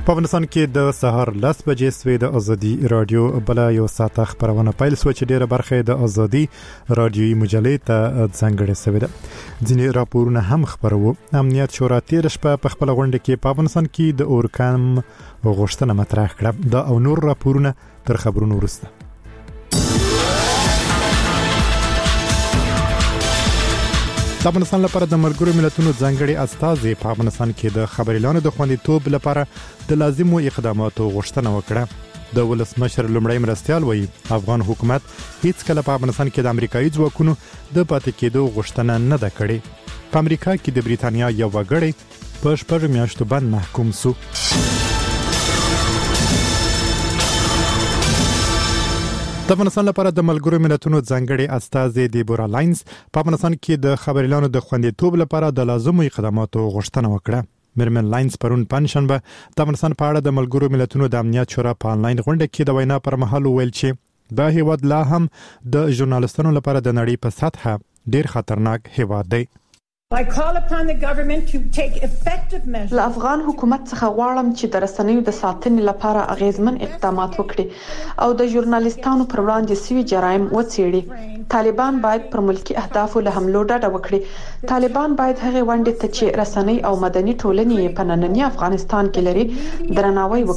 په افغانستان کې د سهار 10 بجې سوي د ازادي رادیو بل یو ساعت خبرونه پیل سو چې ډیره برخه د ازادي رادیوي مجلې ته ځانګړې سوي ده. ځینې راپورونه هم خبرو. امنیت شورا تیر شپه په خپل غونډه کې په افغانستان کې د اورکام غوښتنه مطرح کړه. دا او نور راپورونه تر خبرونو وروسته. د افغانستان لپاره د ملګرو ملتونو ځانګړي استازي په افغانستان کې د خبريالانو د خوندیتوب لپاره د لازمو اقداماتو غوښتنه وکړه. د ولسمشر لومړی مرستیال وایي افغان حکومت هیڅ کله په افغانستان کې د امریکایي ځواکونو د پاتې کېدو غوښتنه نه ده کړې. په امریکا کې د بریتانیا یو وګړی په 6 میاشتو باندې محکوم شو. د افغانستان لپاره د ملګرو ملتونو ځانګړي استازي دیبورا لاینز په افغانستان کې د خبريالانو د خوندیتوب لپاره د لازمو اقداماتو غوښتنه وکړه. مرمن لاینز پرون پنځشنبه د افغانستان په اړه د ملګرو ملتونو د امنیت شورا په انلاین غونډه کې د وینا پر مهال ویل چې دا هیواد لا هم د ژورنالیستانو لپاره د نړۍ په سطحه ډیر خطرناک هیواد دی. I call upon the government to take effective measures. له افغان حکومت څخه غواړم چې د رسنیو د ساتنې لپاره اغیزمن اقدامات وکړي او د ژورنالیستانو پر وړاندې سوي جرایم وڅېړي. طالبان باید پر ملکی اهدافو له حملو ډډه وکړي. طالبان باید هغه ونډې ته چې رسنۍ او مدني ټولنې په نننی افغانستان کې لري درناوی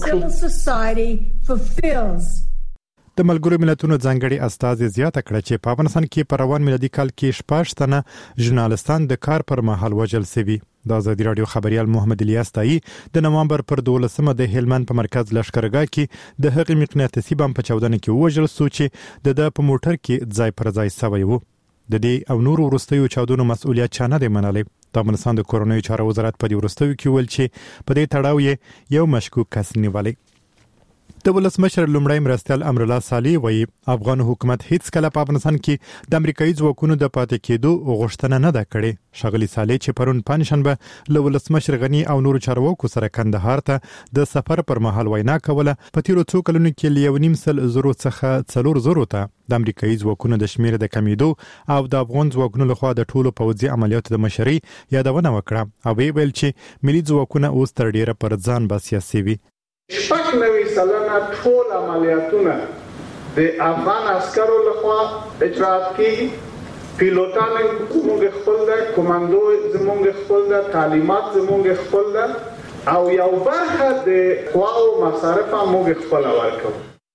وکړي. د ملګرو ملتونو ځانګړي استازي زیاته کړه چې په افغانستان کې په روان میلادي کال کې 14 تنه ژورنالیستان د کار پر مهال وژل شوي. د ازادي رادیو خبريال محمد الیاس تایی د نوامبر پر 12مه د هلمند په مرکز لشکرګاه کې د هغې مقناطیسي بم په چاودنه کې وژل شو چې د په موټر کې ځای پر ځای شوی و. د دې او نورو وروستیو چاودنو مسؤلیت چا نه دی منلی. د افغانستان د کورنیو چارو وزارت په دې وروستیو کې ویل چې په دې تړاو یې یو مشکوک کس نیولی. د ولسمشر لومړی مرستیال امر الله صالح وایي افغان حکومت هیڅ کله په افغانستان کې د امریکایي ځواکونو د پاتې کېدو غوښتنه نه ده کړې. ښاغلي صالح چې پرون پنځشنبه له ولسمشر غني او نورو چارواکو سره کندهار ته د سفر پر مهال وینا کوله په تیرو څو کلونو کې له 1.5 څخه 4 ته د امریکایي ځواکونو د شمیر د کمیدو او د افغان ځواکونو لخوا د ټولو پوځي عملیاتو د مشرۍ یادونه وکړه او ویل چې ملي ځواکونه اوس تر ډیره پر ځان بسیا سوي. 90% ټول عملیاتونه د افغان عسکرو لخوا اجرات کیږي. پیلوټان زموږ خپل ده، کمانډو زموږ خپل ده، تعلیمات زموږ خپل ده او یو برخه د قواو مصارف موږ خپل ورکوو.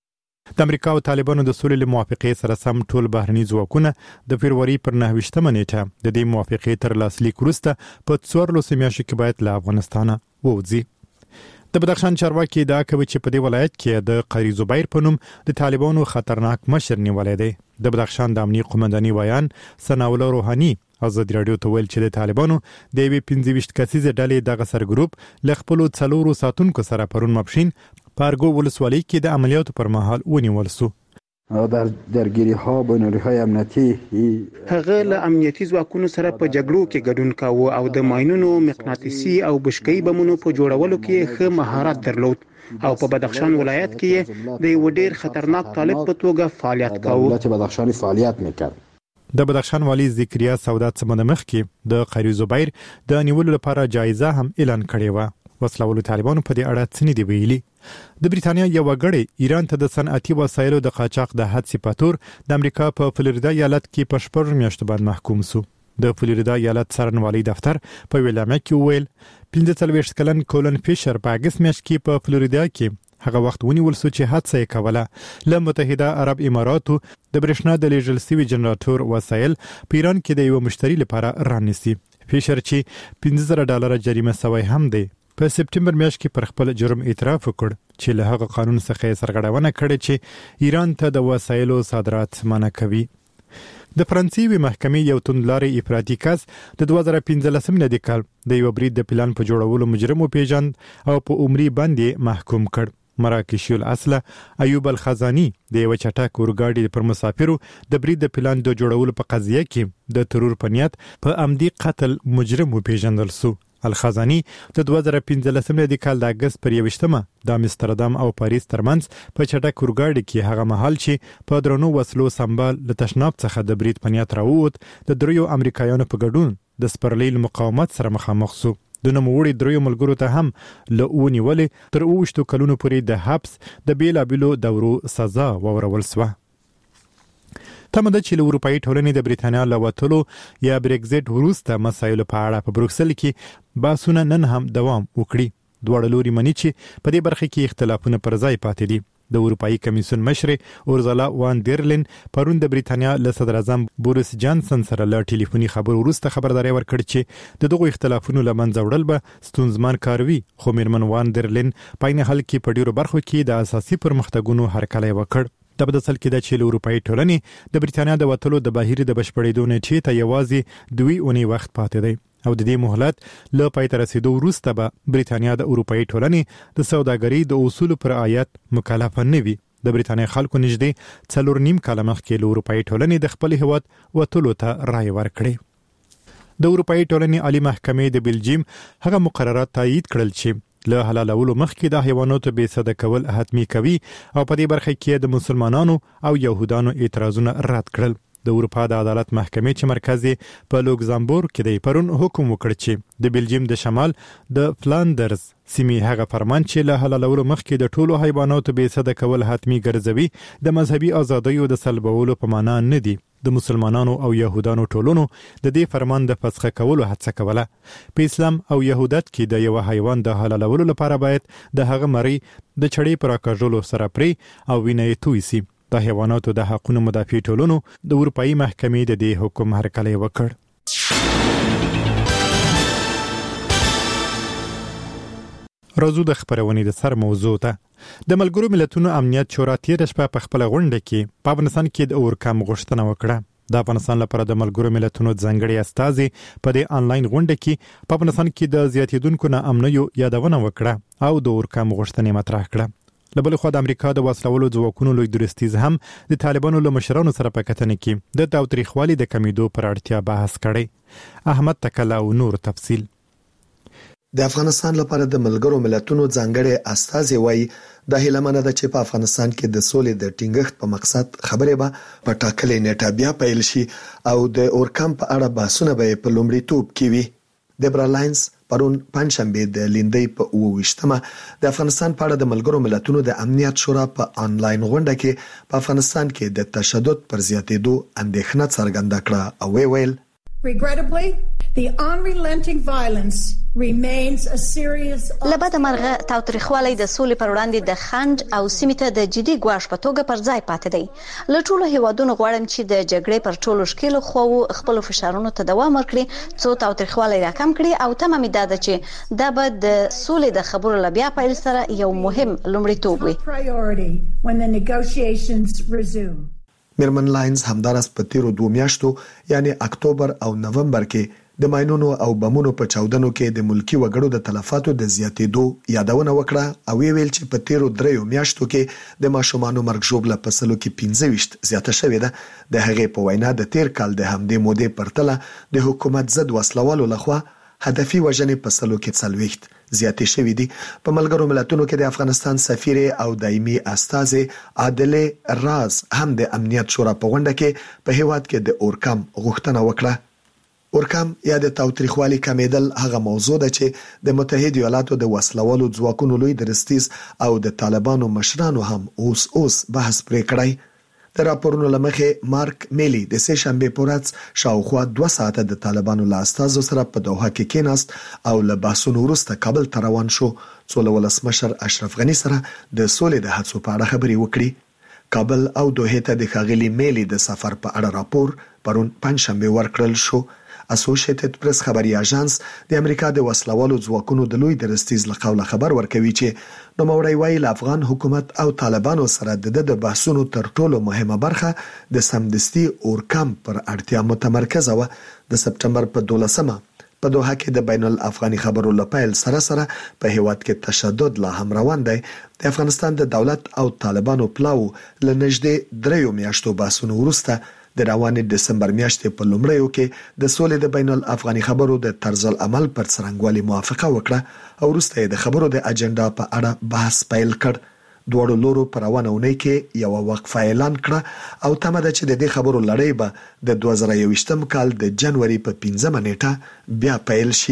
د امریکا او طالبانو د سولې موافقې سره سم ټول بهرني ځواکونه د فبرवरी پر 9 نیټه د دې موافقې تر لاسلیک وروسته په 14 میاشتو کې باید له افغانستانه ووځي. د بدخشان چارواکي دا کوي چې په دې ولایت کې د قری زبیر په نوم د طالبانو خطرناک مشر نیولای دی. د بدخشان د امنیي قومنداني ویان ثناءالله روحاني ازادي رادیو ته ویل چې د طالبانو د 25 کسیزه ډلې دغه سرګروپ له خپل 4 ساتونکو سره پرون ماپښین پارګو ولسوالۍ کې د عملیاتو پر مهال ونیول شو. در درگیری ها بین‌المللی های امنیتی هغه له امنیتي ځواکونو سره په جګړو کې ګډون کاوه او د ماینونو مقناطیسي او بشکه‌ای بمونو په جوړولو کې ښه مهارت درلود او په بدخشان ولایت کې د یو ډیر خطرناک طالب په توګه فعالیت کاوه. دولت بدخشانی فعالیت میکرد. د بدخشان والی ذکریا سعادت څخه مخکې د قری زبیر د نیولو لپاره جایزه هم اعلان کړې و. وسلوالو طالبانو په دې اړه څه نه دی ویلي. د بریتانیا یو وګړی ایران ته د صنعتي وسایلو د قاچاق د حادثې په تور د امریکا په فلوریدا ایالت کې په 6 میاشتو باندې محکوم شو. د فلوریدا ایالت څارنوالۍ دفتر په ویلامه کې ویل 45 کلن کولن فیشر په اگست میاشت کې په فلوریدا کې هغه وخت ونیول شو چې حادثه یې کوله. له متحده عرب اماراتو د برېښنا د لیږل شوي جنراتور وسایل په ایران کې د یو مشتری لپاره رانیسي. فیشر چې $15,000 جریمه شوی هم دی په سپټمبر میاشت کې پر خپل جرم اعتراف وکړ چې له هغه قانون څخه سرغړونه کړې چې ایران ته د وسایلو صادرات منع کوي. د فرانسوي محکمې یو توندلاري افراطي کس د 2015 میلادي کال د یو برید د پلان په جوړولو مجرم وپیژند او په عمري باندې محکوم کړ. مراکشي الاصل ایوب الخزانی د یو چټک اورګاډي پر مسافرو د برید د پلان د جوړولو په قضیه کې د ترور په نیت په عمدي قتل مجرم وپیژندل شو. الخزانی د 2015 میلادي کال د اگست پر 21مه د امستردام او پاریس ترمنځ په چټک اورګاډي کې هغه مهال چې په درنو وسلو سمبال له تشناب څخه د برید په نیت راووت د دریو امریکایانو په ګډون د سپرلیل مقاومت سره مخامخ شو. د نوموړي دریو ملګرو ته هم له ونیولې تر 20 کلونو پورې د حبس د بیلابیلو دورو سزا وورول شوه. تمه ده چې له اروپאי ټولنې د بریتانیا له وتلو یا بریگزټ وروسته مسایلو په اړه په بروکسل کې بحثونه نن هم دوام وکړي. دواړه لوري مني چې په دې برخه کې اختلافونه پر ځای پاتې دي. د اروپאי کمیسیون مشر اورزلا وان دیرلین پرون د بریتانیا له صدر اعظم بوریس جانسن سره له ټلیفوني خبرو وروسته خبرداري ورکړه چې د دغو اختلافونو له منځه وړل به ستونزمن کار وي. خو میرمن وان دیرلین په عین حال کې په ډیرو برخو کې د اساسي پرمختګونو هرکلی وکړ. د بدسل کې د چیل اروپאי ټولنې د بریتانیا د وتلو د بهیر د بشپړېدو نیټې ته یوازې 2 اونۍ وخت پاتې دی او د دې مهلت له پای ته رسیدو وروسته به بریتانیا د اروپאי ټولنې د سوداګرۍ د اصولو پر رعایت مکلف نه وي. د بریتانیا خلکو نږدې 4.5 کاله مخکې له اروپאי ټولنې د خپل هیواد وتلو ته رائے ورکړې. د اروپאי ټولنې عالی محکمې د بلجیم هغه مقررات تایید کړل چې له حلالولو مخکې د حیواناتو بې سده کول حتمی کوي او په دې برخه کې د مسلمانانو او يهودانو اعتراضونه رد کړل. د اروپا د عدالت محکمې چې مرکز یې په لوکزامبورګ کې دی پرون حکم وکړ چې د بلجیم د شمال د فلاندرز سیمې هغه فرمان چې له حلالولو مخکې د ټولو حیواناتو بې سده کول حتمی ګرځوي د مذهبي ازادیو د سلبولو په معنا نه دی. د مسلمانانو او يهودانو ټولونو د دې فرمان د فسخ کولو هڅه کوله. په اسلام او يهودت کې د یو حیوان د حلالولو لپاره باید د هغه مری د چړې پر راکاږلو سره پرې او وینې توی سي. د حیواناتو د حقوقو مدافع ټولنو د اروپאי محکمې د دې حکم هرکلی وکړ. راځو د خبرونې د سر موضوع ته. د ملګرو ملتونو امنیت شورا تیر شپه په خپل غونډه کې په افغانستان کې د اورکام غوښتنه وکړه. د افغانستان لپاره د ملګرو ملتونو ځانګړي استازي په دې انلاین غونډه کې په افغانستان کې د زیاتیدونکو ناامنیو یادونه وکړه او د اورکام غوښتنې مطرح کړه. لبل خو د امریکا د وسلولو ځواکونو لوی درستیز هم د طالبانو له مشرانو سره په کتنه کې د تاوتریخوالي د کمیدو پر اړتیا بحث کړي. احمد تکلا او نور تفصیل. د افغانستان لپاره د ملګرو ملتونو ځانګړي استازي وایي د هیلمنه د چې په افغانستان کې د سولې د ټینګښت په مقصد خبرې به په ټاکلې نیټه بیا پیل شي او د اورکام په اړه بحثونه به په لومړیتوب کې وي. دبرا لاینز پرون پنځشنبه د لیندۍ په 28مه د افغانستان په اړه د ملګرو ملتونو د امنیت شورا په انلاین غونډه کې په افغانستان کې د تشدد پر زیاتېدو اندېښنه څرګنده کړه او ویل Regrettably, the unrelenting violence remains a serious لبد مرغه تاوتریخوالی د سولې پر وړاندې د خنډ او سیمې ته د جدي ګواښ په توګه پر ځای پاتې دی. له ټولو هیوادونو غواړم چې د جګړې پر ټولو شکلو خو خپل فشارونو ته دوام ورکړي څو تاوتریخوالی راکم کړي او تمه مې ده چې دا به د سولې د خبرو لبیا پیل سره یو مهم لومړیتوب وي. میرمن لاینز همدارس په تیرو 2 میاشتو یعنی اکتوبر او نومبر کې د ماینونو او بمونو په چاودنو کې د ملکی وګړو د تلفاتو د زیاتېدو یادونه وکړه او ویل چې په تیرو 3 میاشتو کې د ماشومانو مرګ ژوبله په سلو کې 15 زیاته شوې ده. د هغې په وینا د تیر کال د همدې مودې پرتله د حکومت ضد وسلوالو لخوا هدفي وژنې په سلو کې 40 زیاتې شوې دي. په ملګرو ملتونو کې د افغانستان سفیر او دایمي استازي عادله راز هم د امنیت شورا په غونډه کې په هیواد کې د اورکام غوښتنه وکړه. اورکام یا د تاوتریخوالي کمیدل هغه موضوع ده چې د متحده ایالاتو د وسلوالو ځواکونو لوی درستیز او د طالبانو مشرانو هم اوس بحث پرې کړی. د راپورونو لمخې مارک میلی د سه شنبه پورز شاوخوا 2 ساعته د طالبانو له استازو سره په دوحه کې کېناست او له بحثونو وروسته کابل ته روان شو څو له ولسمشر اشرف غنی سره د سولې د هڅو په اړه خبرې وکړي. کابل او دوحه ته د ښاغلي میلی د سفر په اړه راپور پرون پنځشنبه ورکړل شو. اسوسییټډ پریس خبري اژانس د امریکا د وسلوالو ځواکونو د لوی درستیز لقوله خبر ورکوي چې نوموړی وایي افغان حکومت او طالبانو سره د بحثونو تر ټولو مهمه برخه د سمدستي اورکام پر اړتیا متمرکزه و. د سپټمبر په 12مه په دوحه کې د بین الافغاني خبرو لپاره سره په هیواد کې تشدد لا هم روان دی. د افغانستان د دولت او طالبانو پلاو لنږدې 3 میاشتو بحثونو وروسته د روانې دسمبر میاشتې په لومړیو کې د سولې د بین الافغاني خبرو د طرز العمل پر څرنګوالي موافقه وکړه او وروسته د خبرو د اجنډا په اړه بحث پیل کړ. دوړو لورو پر روانه اونۍ کې یو وقفه اعلان کړه او تمه ده چې د دې خبرو لړۍ به د 2021م کال د جنوري په 15مه نیټه بیا پیل شي.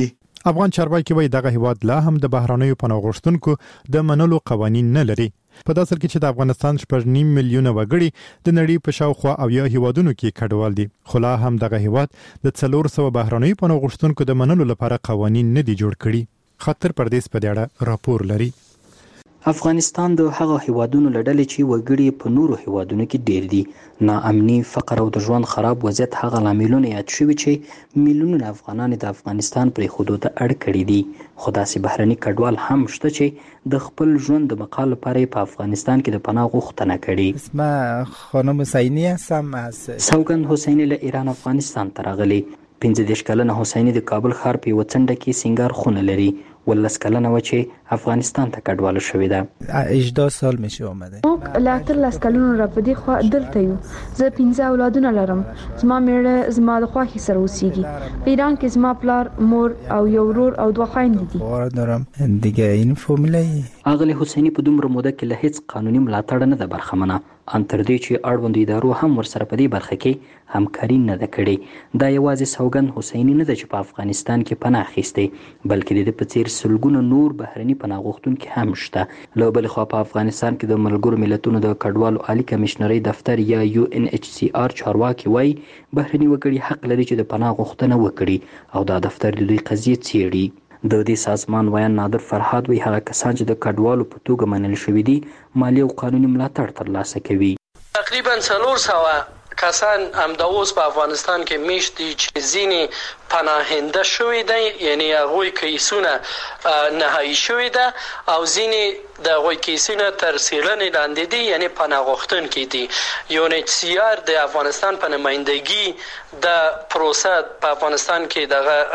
افغان چارواکي وایي دغه هیواد لا هم د بهرانیو پناه غوښتونکو د منلو قوانين نه لري. په داسې کې چې د افغانستان 8.5 میلیونه وګړي د نړۍ په شاوخوا او یا هیوادونو کې کډوال دي، خو لا هم دغه هیواد د 400 بهرانیو پناه غوښتونکو د منلو لپاره قوانين نه دي جوړ کړي. خاطر پردیس په دې اړه راپور لري. افغانستان د هغه هیوادونو لړلې چې وګړي په نورو هیوادونو کې ډیر دي. ناامني، فقر او د ژوند خراب وضعیت هغه لاملونه یاد شوي چې میلیونونه افغانان د افغانستان پرې خودو ته اړ کړي دي. خو داسې بهرني کډوال هم شته چې د خپل ژوند د بقا لپاره په افغانستان کې د پناه غوښتنه کړي. اسمه خانم حسینی هستم از سوګند حسینی له ایران افغانستان ته راغلی. 15 کلنه حسینی د کابل ښار په یوه څنډه کې سینګار خونه لري. 18 کلنه و چې افغانستان ته کډواله شوې ده. 18 سال میشه اومده. موږ لا 13 کلونو را پدې خو دلته یو. زه 15 اولادونه لرم. زما میړه زما د خواخي سره اوسېږي. په ایران کې زما پلار، مور او یو ورور او 2 خويندې دي. خور دارم دیگه این فامیلای. اغلی حسینی په دومره موده کې له هیڅ قانوني ملاتړ نه ده برخمنه. ان تر دې چې اړوند ادارو هم ورسره په دې برخه کې همکاري نه ده کړې. دا یوازې سوګند حسینی نه ده چې په افغانستان کې پناه اخیستی، بلکې د په څیر سلګونه نور بهرني پناه غوښتونکي هم شته. له بلې خوا په افغانستان کې د ملګرو ملتونو د کډوالو عالی کمشنرۍ دفتر یا UNHCR چارواکي وایي بهرني وګړي حق لري چې د پناه غوښتنه وکړي او دا دفتر د دوی قضیې څیړي. د دې سازمان ویان نادر فرهاد وایي هغه کسان چې د کډوالو په توګه منل شوي دي مالی او قانوني ملاتړ ترلاسه کوي. تقریبا 400 کسان همدا اوس په افغانستان کې میشت دي چې ځینې پناهنده شوي دي، یعنی هغوی کیسونه نهایی شوي ده او ځینې د هغوی کیسونه تر څیړنې لاندې دي، یعنی پناه غوښتونکي دي. UNHCR د افغانستان په نمایندګي د پروسه په افغانستان کې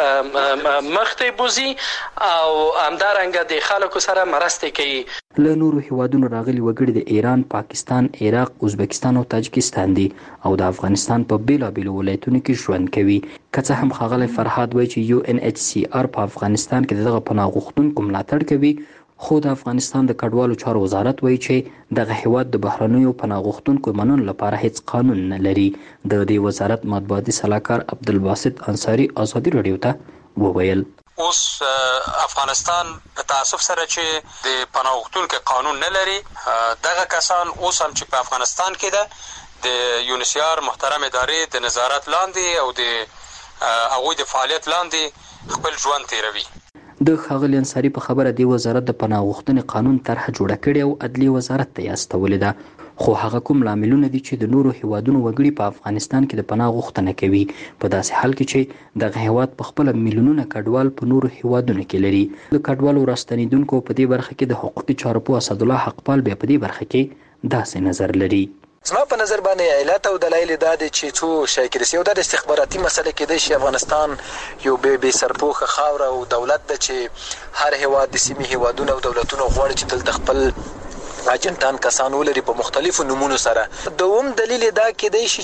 دغه مخته بوزي او همدارنګه د خلکو سره مرسته کوي. له نورو هیوادونو راغلي وګړي د ایران، پاکستان، عراق، ازبکستان او تاجکستان دي او د افغانستان په بیلابیلو ولایتونو کې ژوند کوي. که څه هم ښاغلی فرهاد وایي چې UNHCR په افغانستان کې دغه پناه غوښتونکو ملاتړ کوي، خو د افغانستان د کډوالو چارو وزارت وایي چې دغه هیواد د بهرنیو پناه غوښتونکو منلو لپاره هیڅ قانون نه لري. د دې وزارت مطبوعاتي سلاکار عبدالباسط انصاري ازادي راډیو ته وویل اوس افغانستان په تاسف سره چې د پناه غوښتونکو قانون نه لري، دغه کسان اوس هم چې په افغانستان کې ده د UNHCR محترم ادارې د نظارت لاندې او د هغوی د فعالیت لاندې خپل ژوند تیروي. د ښاغلي انصاري په خبره د وزارت د پناه غوښتنې قانون طرح جوړه کړې او عدلي وزارت ته یې استولې ده، خو هغه کوم لاملونه دي چې د نورو هیوادونو وګړي په افغانستان کې د پناه غوښتنه کوي، په داسې حال کې چې دغه هیواد په خپل میلیونونه کډوال په نورو هیوادونو کې لري. د کډوالو راستنیدونکو په دې برخه کې د حقوقي چارواکو اسدالله حقپال بیا په دې برخه کې داسې نظر لري. زما په نظر باندې علت او دلایل دا دي چې څو شای کې یو د استخباراتي مسله کې د افغانستان یو به سرپوخه خاور او دولت د چې هر هیواد د سیمې هیوادونو او دولتونو غواړي چې دلته خپل اجنټان کسان ولري په مختلفو نمونو سره. دوم دلیل دا کېدای شي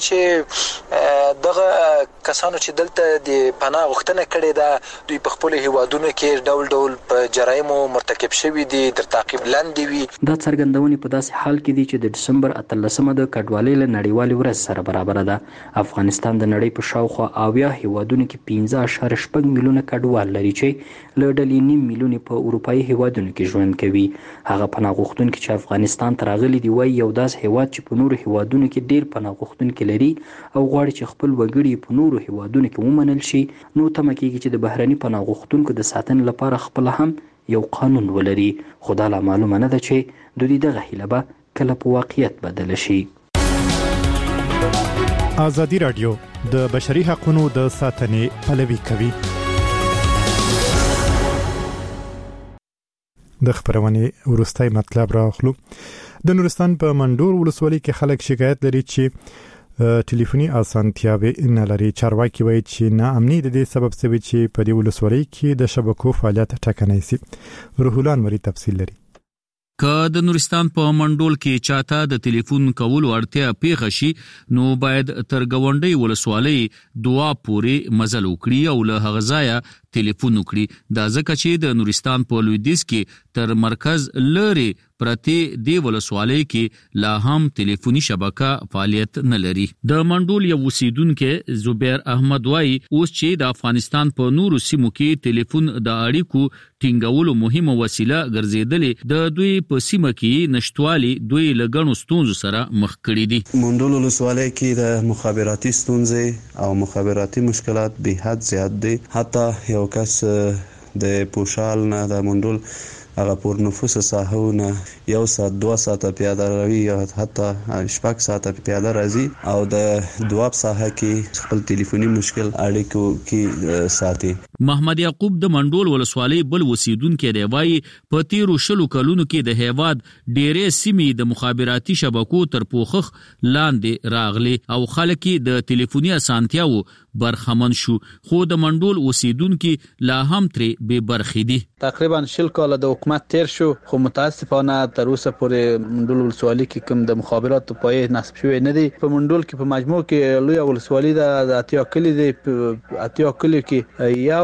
چې دغه کسانو چې دلته د پناه غوښتنه کړې ده دوی په خپل هیوادونو کې ډول ډول په جرایمو مرتکب شوي دي، تر تعقیب لاندې وي. دا څرګندونې په داسې حال کې دي چې د ډسمبر 18 د کډوالۍ له نړیوالې ورځ سره برابره ده. افغانستان د نړۍ په شاوخوا 80 هیوادونو کې 15.6 میلیونه کډوال لري چې له ډلې 9 میلیونه په اروپایي هیوادونو کې ژوند کوي. هغه پناه غوښتونکي چې افغانستان ته راغلي دي وایي یو داسې هیواد چې په نورو هیوادونو کې ډیر پناه غوښتونکي لري او غواړي چې خپل وګړي په نورو هیوادونو کې ومنل شي، نو تمه کېږي چې د بهرني پناه غوښتونکو د ساتنې لپاره خپل هم یو قانون ولري. خو دا لا معلومه نه ده چې د دوی دغه هیله به کله په واقعیت بدله شي. ازادي راډیو د بشري حقوقو د ساتنې پلوي کوي. د خبرونې ورستای مطلب راخلو. د نورستان په منډور ولسوالۍ کې خلک شکایت لري چې ټلیفوني اسانتیاوې نه لري. چارواکي وایي چې ناامني د دې سبب شوی چې په دې ولسوالۍ کې د شبکو فعالیت ټکنی سي. روح الله انوري تفصیل لري. که د نورستان په منډول کې چاته د ټلیفون کولو اړتیا پیښه شي نو باید تر ګاونډي ولسوالۍ دوا پورې مزل وکړي او له هغه ځایه ټلیفون وکړي دا ځکه چې د نورستان په لویدیځ کې تر مرکز لري پرتی دی ولسوالۍ کې لا هم ټلیفوني شبکه فعالیت نه لري. د منډول یو اوسیدونکو زبیر احمد وای اوس چې د افغانستان په نورو سیمو کې ټلیفون د اړیکو ټینګولو مهمه وسیله ګرځیدلې د دوی په سیمه کې نشټوالي دوی لګڼو ستونزو سره مخ کړي دي. منډول ولسوالۍ کې د مخابراتي ستونزې او مخابراتي مشکلات به حد زیات دي. حتی یو کس د پوشال نه د منډول هغه پر نفوس ساحونه 1 ساعت 2 ساعت پیاده روي یا حتی 6 ساعت پیاده راځي او د دواب ساحه کې خپل ټلیفوني مشکل اړیکو کې ساتي. محمد یعقوب د منډول ولسوالۍ بل وسیدونکو دی وایي په تیرو شلو کلونو کې د هیواد ډېرې سیمې د مخابراتي شبکو تر پوخخ لاندې راغلي او خلک د ټلیفوني اسانتیاو برخمن شو خو د منډول وسیدونکو لا هم ترې به برخې دي. تقریبا 10 کال د حکومت تیر شو خو متاسفانه تر اوسه پورې منډول ولسوالۍ کې کوم د مخابراتو پایې نصب شوی نه دی. په منډول کې په مجموع کې لوی ولسوالۍ د اتیا کلی دی. اتیا کلی کې یو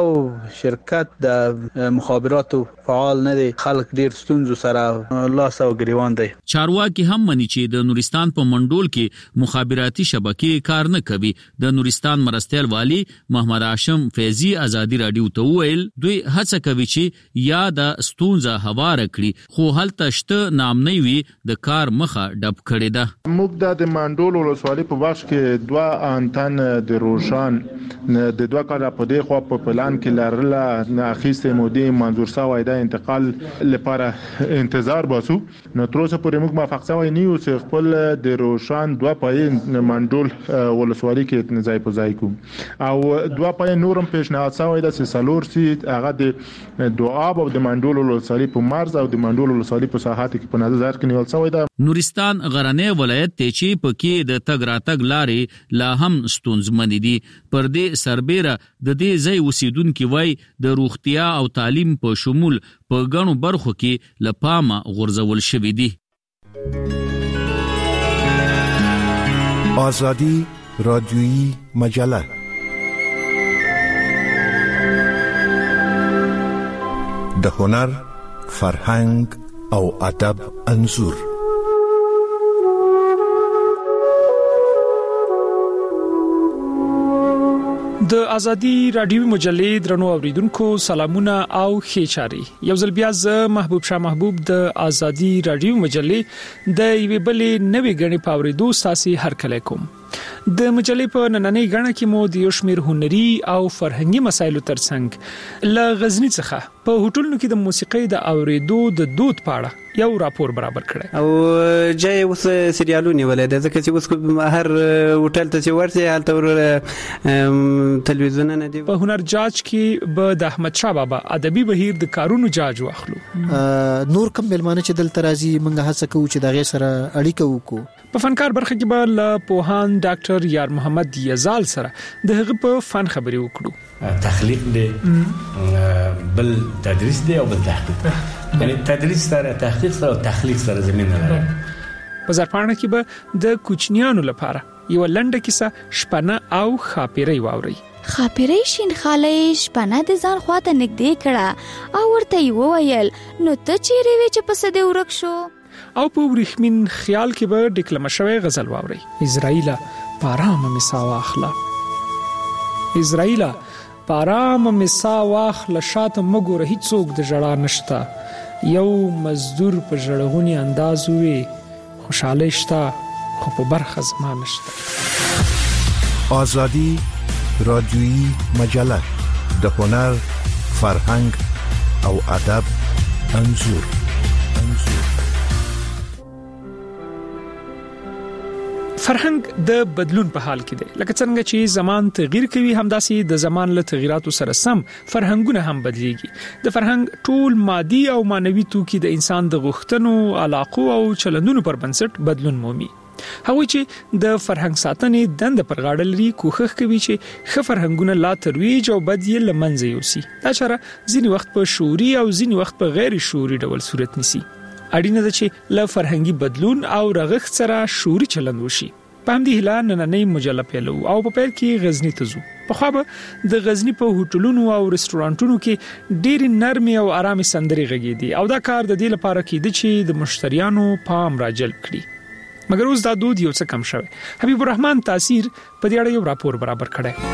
شرکت د مخابراتو فعال نه دی. خلک ډیر ستونزو سره لاس او ګریوان دی. چارواکي هم مني چې د نورستان په منډول کې مخابراتي شبکې کار نه کوي. د نورستان مرستیال والی محمد هاشم فیضی ازادي رادیو ته ویل دوی هڅه کوي چې یا د ستونزه هوار کړي خو هلته شته نام نه وي د کار مخه ډب کړي ده. موږ د منډول ولسوالۍ په بخش کې 2 انتن د روشان د 2 کاله په دی خو په پلان کې لرله نه اخیسته مودي منظور شوی د انتقال لپاره انتظار باسو. نو تر اوسه پورې موږ موافق شوی نه یو چې خپل د روشان 2 پای منډول ولسوالۍ کې ځای په ځای کو او 2 پای نورم پیشنهاد شوی د سالور سي هغه د دواب او د منډول ولسوالۍ په مرز او د منډول ولسوالۍ په ساحات کې په نظر کې نیول شوی ده. نورستان غرنی ولایت ته چې پکې د تګ راتګ لارې لا هم ستونزمن دي. پر دې سربېره د دې ځای اوسیدونکو وای د روغتیا او تعلیم په شمول په غنو برخو کې لپامه غورځول شوې دي. آزادی رادیویی مجله د هنر، فرهنګ او ادب انځور. د ازادي رادیوي مجلې درنو اوریدونکو سلامونه او ښه چاري. یو ځل بیا زه محبوب شاه محبوب د ازادي رادیوي مجلې د یوې بلې نوې غړي پاوریدو ساسي هرکلی کوم. د مجلې په نننۍ غړه کې مو د یو شمېر هنري او فرهنګي مسایلو ترڅنګ ل غزنی څخه په هوټلونو کې د موسیقۍ د اوریدو د دود پاړه یو راپور برابر کړی او جای اوس سریالونه ولې ځکه چې اوس هر هوټل ته ورته حالت تلویزیون نه دی. په هنر جاج کې به د احمد شاه بابا ادبي بهیر د کارونو جاج واخلو. نور کوم ملمانه چې دلته راځي موږ هڅه کوو چې دغه سره اړیکه وکړو. په فنکار برخه کې به له پوهان ډاکټر یار محمد یزال سره د هغه په فن خبرې وکړو. تخلیق دی بل تدریس دی او بل تحقیق. یعنی تدریس سره تحقیق سره او تخلیق سره زمينه لري. په ځرپاڼه کې به د کوچنیانو لپاره یو لنډه کیسه شپنه او خاپیري واوري. خاپیري شین خالې شپنه د ځان خواته نږدې کړه او ورته وویل نو ته چیرې وې چې پس دې ورک شو. او په ورېخمین خیال کې به ډیکلمه شوی غزل واوري. اسرائیل پارام مسا واخلا اسرائیل پارام مسا واخلا شاته مګور هیڅوک د جړا نشتا یو مزدور په جړغونی انداز وي خوشاله شتا خو په برخه زما نشتا. آزادی رادیویی مجله د هنر، فرهنګ او ادب انځور. فرهنګ د بدلون په حال کې دی. لکه څنګه چې زمان تغییر کوي همداسې د زمان له تغیراتو سره سم فرهنګونه هم بدليږي. د فرهنګ ټول مادي او مانوي توکي د انسان د غوښتنو، علاقو او چلندونو پر بنسټ بدلون مومي. هغوی چې د فرهنګ ساتنې دنده پر غاړه لري کوښښ کوي چې ښه فرهنګونه لا ترویج او بد یې له منځه یوسي. دا چاره ځینې وخت په شعوري او ځینې وخت په غیر شعوري ډول صورت نیسي. اړینه ده چې له فرهنګي بدلون او رغښت سره شعوري چلند وشي. په همدې هیله نننۍ مجله پیلو او په پیل کې غزنی ته ځو. په خو به د غزنی په هوټلونو او رستورانټونو کې ډېری نرمي او آرامي سندري غږیدي او دا کار د دې لپاره کېده چې د مشتریانو پام راجلب کړي. مګر اوس دا دود یو څه کم شوی. حبیب الرحمن تاثیر په دې اړه یو راپور برابر کړی.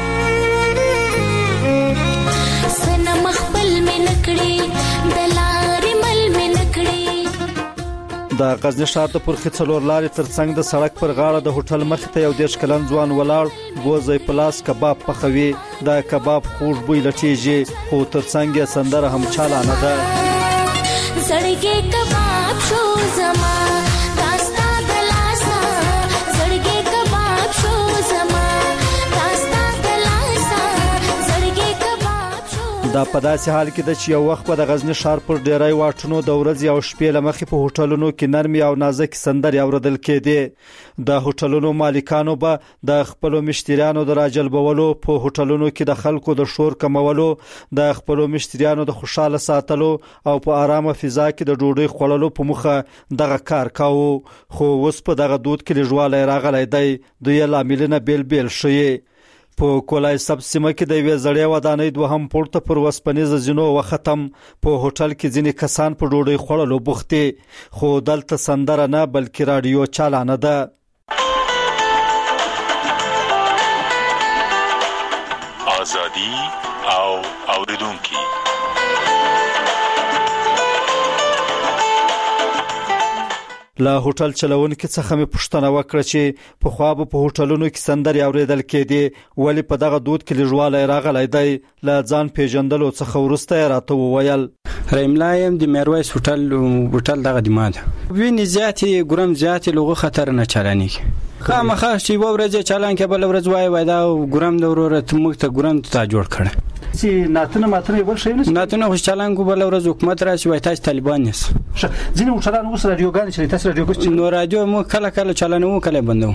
د غزنی ښار د پرخې څلور لارې ترڅنګ د سړک پر غاړه د هوټل مخې ته یو 10 کلن ځوان ولاړ بوزي پلاس کباب پخوي. د کباب خوږ بوی لټیږي خو ترڅنګ یې سندره هم چالانه ده. زړګي کباب شو زما داستا دلاسا زړګي کباب شو زما داستا دلاسا زړګي کباب شو. دا په داسې حال کې د چې یو وخت په د غزنی ښار پر ډیری واټونو د ورځې او شپې لمخې په هوټلونو کې نرمي او نازک سندري اوریدل کېدې. د هوټلونو مالکانو به د خپل مشتریانو د راجلبولو په هوټلونو کې د خلکو د شور کمولو د خپل مشتریانو د خوشاله ساتلو او په آرامه فضا کې د ډوډۍ خوړلو په مخه دغه کار کاوه. خو اوس په دغه دود کې لږوالی راغلی دی. دوی لاملونه بیل شي. په کولای سب سیمه کې د یوې زړې ودانۍ دوهم پورته پر وسپنیز زینو وختم. په هوټل کې ځینې کسان په ډوډۍ خوړلو بوخت دي خو دلته سندره نه بلکې رادیو چالانه ده. آزادي او اوریدونکو له هوټل چلوونکو څخه مې پوښتنه وکړه چې په خو په هوټلونو کې سندري اوریدل کېدي ولی په دغه دود کې لږوالی راغلی دی. له ځان پیژندلو څخه وروسته راته وویل رحملایم د میرویس هوټل دغه د ماده ویني زیاتې ګرام زیاتې لغه خطر نه چالاني خامخا چې و ورځ چالان کې بل ورځ وای دا ګرام د ورور ته موږ ته ګرام ته جوړ کړه چې ناتنه ماتنه بل شي نه ناتنه خوش چالان کو بل ورځ حکومت راشي وای تاسو طالبان یې ځینې هوټلان اوس رادیوګان چې تاسو رادیو کوم نو رادیو مو کله چالانو کله بندو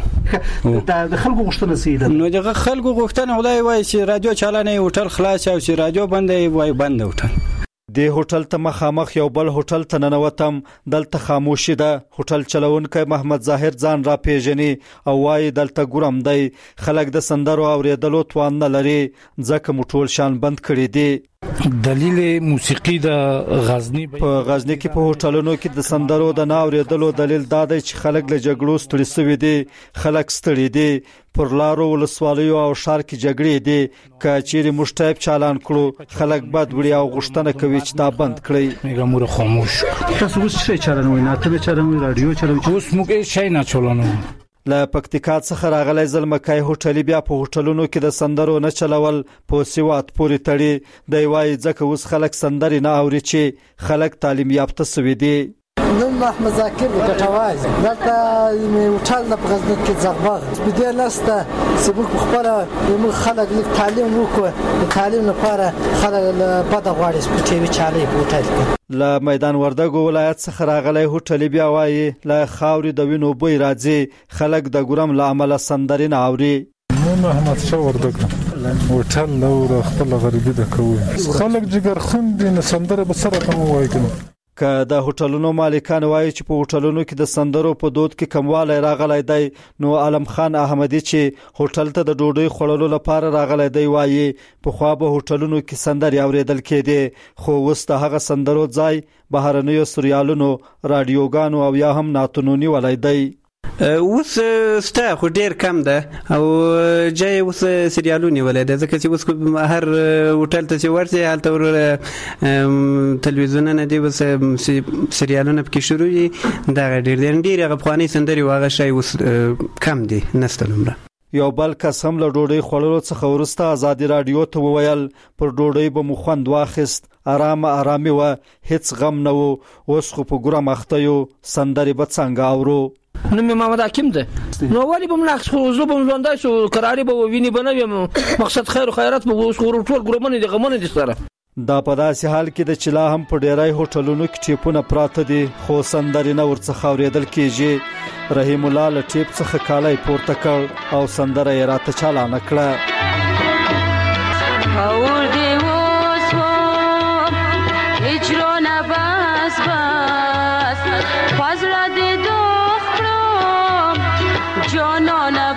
د خلکو غوښتنه سیده نو د خلکو غوښتنه خدای وای چې رادیو چالانې هوټل خلاص او چې رادیو بندې وای بند هوټل. د هوټل ته مخامخ یو بل هوټل ته ننوتم. دلته خاموشي ده. هوټل چلوونکی محمد ظاهر ځان را پیژني او وايي دلته ګرم دی. خلک د سندرو اوریدلو توان نه لري ځکه موټول شان بند کړي دي. دلیل موسیقي د غزنی په غزنی کې په هوټلونو کې د سندرو د ناوریدلو دلیل دا دی چې خلک له جګړو ستړي شوي دي. خلک ستړي دي. پر لارو ولسوالیو او شهر کې جګړې دي. کچېری مشتایب چالان کړو خلک بد وړي او غوښتنه کوي چې دا بند کړي. میګمور خاموش تاسو اوس شي چالانوي نه ته چالانوي رادیو چالانوي اوس موږ شي نه چالانوي. له پکتیکا څخه راغلی زلمکای هوټلي بیا په هوټلونو کې د سندرو نه چلول په سیوات پورې تړي. دی وايي ځکه اوس خلک سندري نه اوري چې خلک تعلیم یافته سوي دي. نوم احمد ذاکر کټواز دلته هوټل د غزنی کې زغبغ بدې لسته چې موږ خپل موږ خلک لیک تعلیم وکړو د تعلیم لپاره خلک بد غواړي چې ټي وي چالي هوټل کې. له میدان وردګو ولایت څخه راغلی هوټل بیا وايي له خاوري د وینو بوی راځي خلک د ګرم له عمله سندري نه اوري. نو احمد شاه وردګ هوټل نو خپل غریبي د کوي خلک جګر خوند نه سندره به سره کوم وایي کنه. که د هوټلونو مالکان وایي چې په هوټلونو کې د سندرو په دود کې کموالی راغلی دی نو عالم خان احمدي چې هوټل ته د ډوډۍ خوړلو لپاره راغلی دی وایي په خو به هوټلونو کې سندري اوریدل کېدي خو اوس د هغه سندرو ځای بهرنیو سریالونو رادیوګانو او یا هم ناتونونی ولای دی. اوس ستا خو ډیر کم ده او جای اوس سریالونه ولې ده ځکه چې اوس هر هوټل ته چې ورته حالت ور تلویزیونونه دی اوس سریالونه پکې شروع دي دا ډیر افغاني سندري واغه شای اوس کم دي نستلمره. یو بل کس هم له ډوډۍ خوړلو څخه وروسته آزادي رادیو ته وویل پر ډوډۍ به مو خوند واخیست آرامي و هیڅ غم نه و اوس خو په ګرم اخته یو سندري به څنګه اورو. نو محمد حکیم ده نو ولی به ملاخ خو زوبم ژوندای شو قراری به ویني بنوي مقصد خیر او خیرات به وسورو ټول ګرمنه دي غمنه دي سره. دا په داسې حال کې د چلا هم په ډیرای هوټلونو کې ټیپونه پراته دي خو سندري نه ورڅخه اوریدل کېږي. رحیم الله له ټیپ څخه کالای پورته کړ او سندره یې راته چالانه کړه. اور دی وسو اجرو نه بس فضل دی جانانم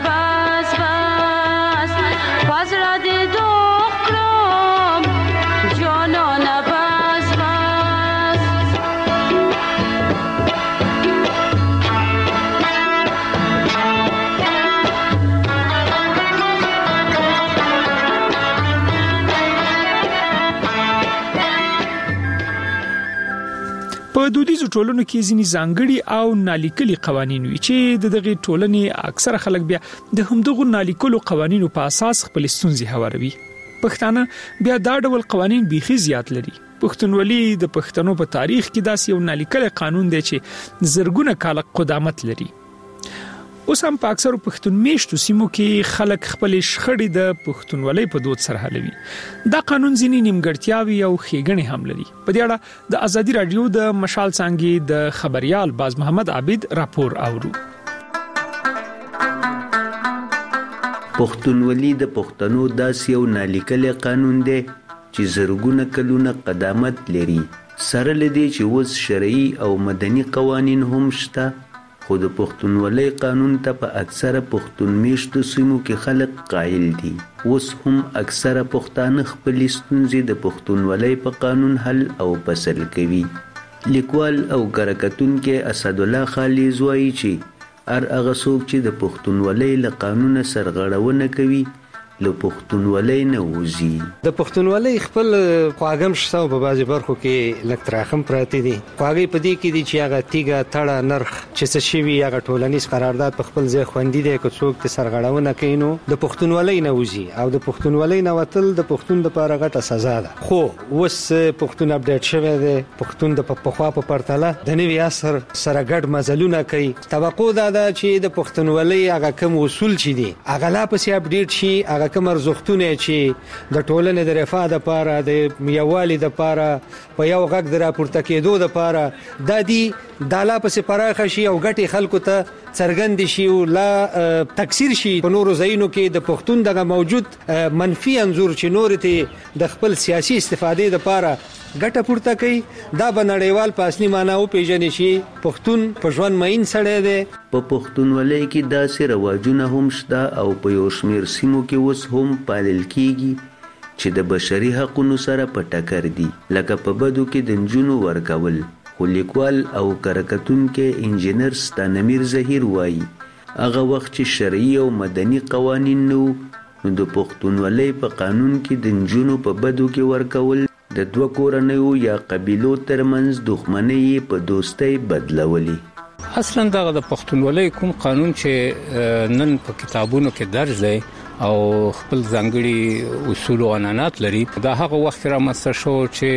په دودیزو ټولنو کې ځینې ځانګړي او نالیکلي قوانین وي چې د دغه ټولنې اکثره خلک بیا د همدغه نالیکلو قوانینو په اساس خپل ستونزې هواروي. پښتانه بیا دا ډول قوانین بيخي زیات لري. پښتونولي د پښتنو په تاریخ کې داسې یو نالیکل قانون دی چې زرګونه کاله قدامت لري. اوس هم په اکثر پښتون میشتو سیمو کې خلک خپل شخړې د پښتونولۍ په دود سره حلوي. دا قانون ځینې نیمګړتیاوې او ښېګڼې هم لري. په دې اړه د ازادي رادیو د مشال څانګې د خبريال باز محمد عابد راپور اورو. پښتونولي د پښتنو داسې یو نالیکل قانون دی چې زرګونه کلونه قدامت لري. سره لدی چې وز شرعي او مدني قوانین هم شته، خو د پښتونولۍ قانون ته په اکثره پښتون میشتو سیمو کې خلک قایل دي. اوس هم اکثره پښتانه خپل ستونزې د پښتونولۍ په قانون حل او فصل کوي. لیکوال او کرکټونکي اسد الله خالد وایي چې هر هغه څوک چې د پښتونولۍ له قانون سرغړونه کوي له پښتونولۍ نه وځي. د پښتونولۍ خپل خواږم شته په بعضي برخو کې لکتراخم پراتی دي. خواږی په دې کې دي چې هغه تیګه تړه نرخ چې څه شي وي هغه ټولنیز قرارداد په خپل ځای خوندي دي. که څوک ته سرغړونه کوي نو د پښتونولۍ نه وځي او د پښتونولۍ نه وتل د پښتون لپاره غټه سزا ده. خو اوس پښتون اپډیټ شوی دی. پښتون د پخوا په پرتله د نوي عصر سره ګډ مزلونه کوي. توقع ده چې د پښتونولۍ هغه کوم اصول چې دي هغه لا پسې اپډیټ شي. هغه کوم ارزښتونه چې د ټولنې د رفاه لپاره د یووالي لپاره په یو غږ د راپورته کېدو لپاره د دې دالا پسې پراخه شي او ګټي خلکو ته څرګند شي او لا تکثیر شي. په نورو ځایونو کې د پښتون دغه موجود منفي انظور چې نور ته د خپل سیاسي استفادې لپاره ګټه پورته کوي دا بنړیوال په اصلي معنا او پیژنې شي. پښتون په ژوند مین سړی دی. په پښتونولۍ کې داسې رواجونه هم شته او په یو شمېر سیمو کې اوس هم پالل کیږي چې د بشري حقوقو سره په ټکر دي، لکه په بدو کې د نجونو ورکول. خو لیکوال او کرکټونکي انجینر ستانمیر زهیر وایي هغه وخت چې شرعي او مدني قوانین نو د پښتونولۍ په قانون کې د نجونو په بدو کې ورکول د دوه کورنیو یا قبیلو ترمنځ دښمنۍ په دوستۍ بدلولي. اصلا دا د پښتونولۍ کوم قانون چې نن په کتابونو کې درج دی او خپل ځانګړي اصول او عنعنات لري، دا هغه وخت را مسته شو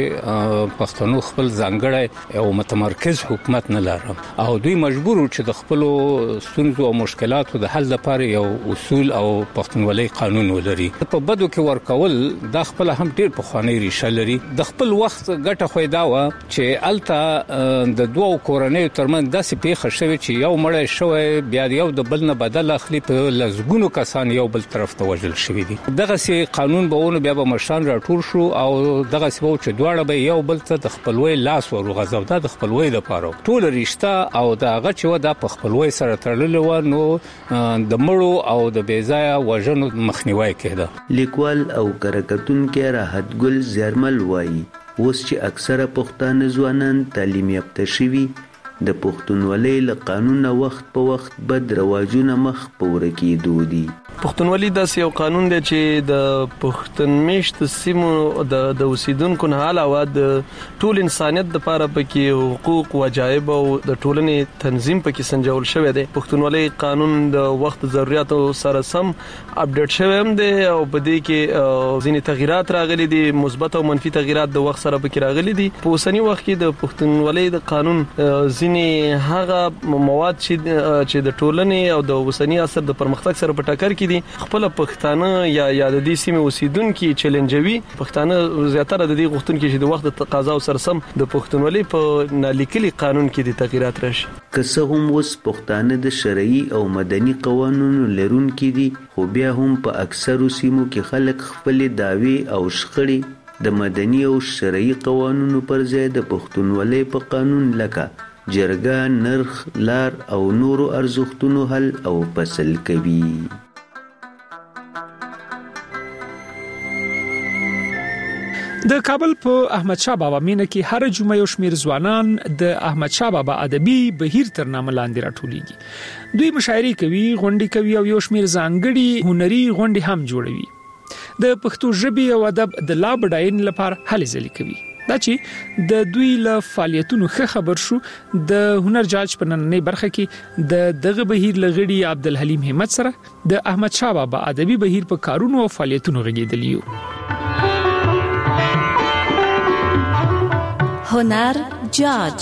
چې پښتنو خپل ځانګړی او متمرکز حکومت نه لري او دوی مجبور چې د خپل ستونزو او مشکلاتو د حل لپاره یو اصول او پښتونولۍ قانون ولري. په بدو کې ورکول دا خپل هم ډیر په خواني ریشه لري. د خپل وخت ګټه خو دا و چې الته د دوه کورنیو ترمنځ داسې پیښه شوه چې یو مړ شوی بیا یو د بل نه بدل اخلي، په لزګونو کسان یو بل طرف ته وژل شوی دي. دغه سي قانون بهونه بیا به مشان راټول شو او دغه سي چې دواړه به یو بل ته د خپلوي لاس ورغځو. دا د خپلوي لپاره ټول رښتا او دغه چې د خپلوي سره تړل و نو د مړو او د بیځایا وژنو مخنیوي کېده. لیکوال او کرکټونکي راحت ګل زرمل وایي اوس چې اکثره پښتانه ځوانان تعلیم یافته شوي د پښتونولۍ له قانون وخت په وخت بد رواجونه مخ پور کېدو دي. پښتونولي داسې یو قانون دی چې د پښتون میشت سیمو د اوسیدونکو نه علاوه د ټول انسانيت لپاره پکې حقوق وجایب او د ټولنې تنظیم پکې سنجول شوی دی. پښتونولي قانون د وخت ضرورتو سره سم اپډیټ شوی هم دی او په دې کې ځینې تغیرات راغلي دي، مثبت او منفي تغیرات د وخت سره پکې راغلي دي. په اوسنی وخت کې د پښتونولي د قانون ځینې هغه مواد چې د ټولنې او د اوسنی عصر د پرمختګ سره په ټکر کې دي خپل پښتانه یا د دې سیمې اوسیدونکو چیلنجوي. پښتانه زیاتره د دې غوښتونکو چې د وخت د تقاضا سره سم د پښتونولۍ په نالیکلي قانون کې د تغیرات راشي. که څه هم اوس پښتانه د شرعي او مدني قوانینو لرونکي دي، خو بیا هم په اکثرو سیمو کې خلک خپل دعوی او شخړې د مدني او شرعي قوانینو پر ځای د پښتونولۍ په قانون لکه جرګه، نرخ، لار او نورو ارزښتونو حل او فصل کوي. د کابل په احمد شاه بابا مینه کې هر جمعه یو شمیر ځوانان د احمد شاه بابا ادبي بهیر تر نامه لاندې راټولېږي. دوی مشاعرې کوي، غونډې کوي او یو شمیر ځانګړي هنري غونډې هم جوړوي. د پښتو ژبې او ادب د لا بډاینې لپاره هلې ځلې کوي. دا چې د دوی له فعالیتونو ښه خبر شو د هنر جاج په نننۍ برخه کې د دغه بهیر لغړي عبدالحلیم همت سره د احمد شاه بابا ادبي بهیر په کارونو او فعالیتونو غږیدلیو. هنر جاج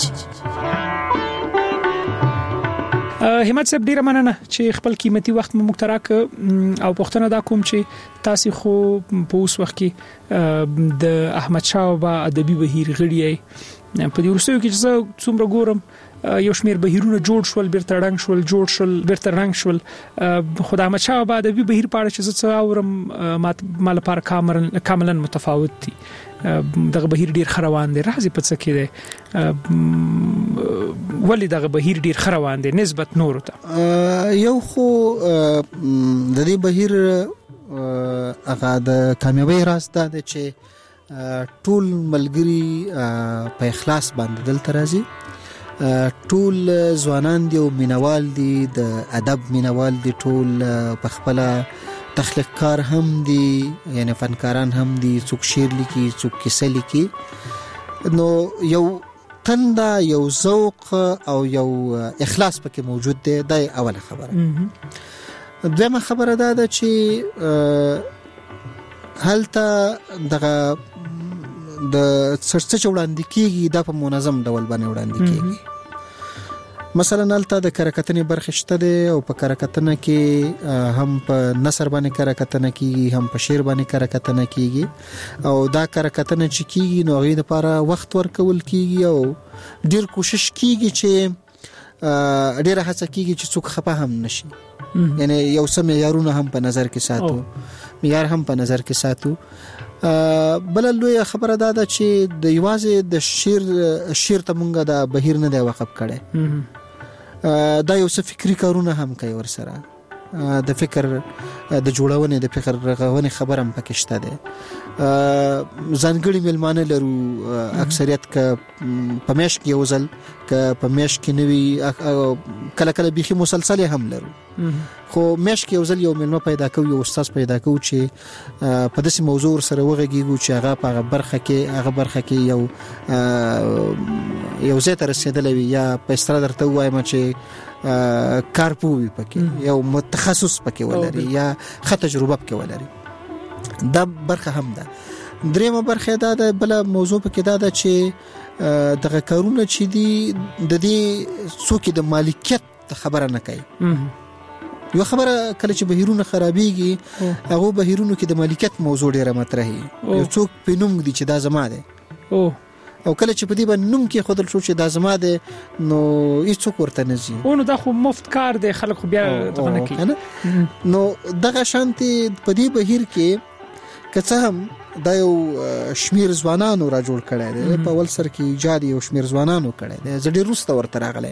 همت صاحب ډیره مننه چې خپل قیمتي وخت مو مختراک او پښتنه دا کوم چې تاسو خو په اوس وخت کې د احمد شاه بابا ادبي بهیر غړي په دې ورسېو کې چې څومره ګورم یو شمیر بهیرونه جوړ شول بیرته رنګ شول خدای احمد شاه بابا ادبي بهیر پاره چې څه اورم مال لپاره کاملا متفاوت دي دغه بهیر ډیر خروان دي راځي په څه کې دي ولې دغه بهیر ډیر خروان دي نسبت نور ته یو خو د دې بهیر هغه د کامیابی راز ده چې ټول ملګری په اخلاص باندې دلته راځي ټول ځوانان دي او مینوال دي د ادب مینوال دي ټول په خپل تخلیق کار هم دي یعنی فنکاران هم دي څوک شعر لیکي څوک کیسه لیکي نو یو تنده یو ذوق او یو اخلاص پکې موجود دی دا اوله خبره. دویمه خبره ده چې هلته دغه د څه وړاندې کیږي دا په منظم ډول باندې وړاندې کیږي. مثلا هلته د کرکټنې برخه شته ده او په کرکټنه کې هم په نثر باندې کرکټنه کیږي هم په شعر باندې کرکټنه کیږي او دا کرکټنه چې کیږي نو غوې لپاره وخت ورکول کیږي او ډیر کوشش کیږي چې ډیره هڅه کیږي چې څوک خپه هم نشي یعنی یو سم معیارونه هم په نظر کې ساتو معیار هم په نظر کې ساتو. بل لوی خبره ده چې د یوازې د شعر ته مونږه د بهیر نه دی وقف کړي دا یو څه فکری کارونه هم کوي ورسره د فکر د جوړونې د فکر رغونې خبره هم پکې شته ده. ځانګړي ملمانه لرو اکثریت ک په میش کې یو ځل ک په میش کې نوي کله کله بيخي مسلسل هم لرو خو میش کې یو ځل یو ملمه پیدا کوي یو استاد پیدا کوي چې په داسې موضوع سره وغږیږي چې هغه په برخه کې یو ځای ته رسیدلی وي یا په استرا درته وایم چې کارپوي پکې یو متخصص پکې ولري یا ښه تجربه پکې ولري دا برخه هم ده. دریمه برخه ده بل موضوع پکې ده چې دغه کارونه چې دي د دې څوک د مالکیت خبره نه کوي. یو خبره کله چې بهیرونه خرابېږي هغه بهیرونو کې د مالکیت موضوع ډیره مطرحي یو څوک په نوم دي چې دا زما ده او کله چې په دې باندې نوم کې خودل شو چې دا زما ده نو هیڅ ورته نه زی نو دا خو مفت کار دی خلک بیا دغه نه کوي نو دغه شانتي په دې بهیر کې کڅه هم دا یو شمیر ځوانانو را جوړ کړی دی په ول سر کې ایجاد یو شمیر ځوانانو کړی دی زړه روسته ورته راغلی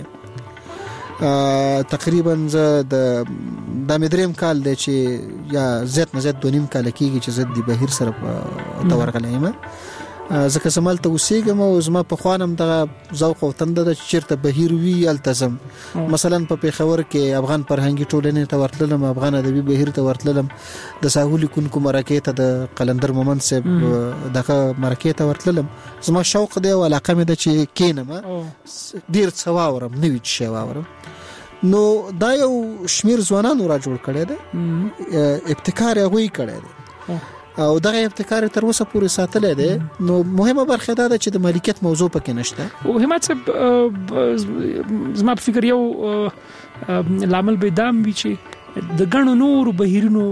تقریبا د مدریم کال دی چې یا زیات نه زیات 2.5 کال کېږي چې زه د بهیر سره په ورغلم ځکه زمال ته وسیګم او زما په خوانم دغه ذوق او تنده د چیرته بهیر وی التزم مثلا په پیښور کې افغان فرهنګي ټولنې ته ورتلم افغان ادبي بهیر ته ورتلم د ساحل کونکو مرکه ته د قلندر مومن صاحب دغه مرکه ته ورتلم زما شوق دی او علاقه مې د چې کینم ډیر څواورم نوې شی واورم نو دا یو شمیر ځوانانو را جوړ کړي دي ابتکار هغه کړي دي او دغه ابتکار تر اوسه پورې ساتل دي نو مهمه برخه ده چې د مالکیت موضوع پکې نشته او همت زما په فکر یو لامل به دام وی چې د غنو نور بهیرونو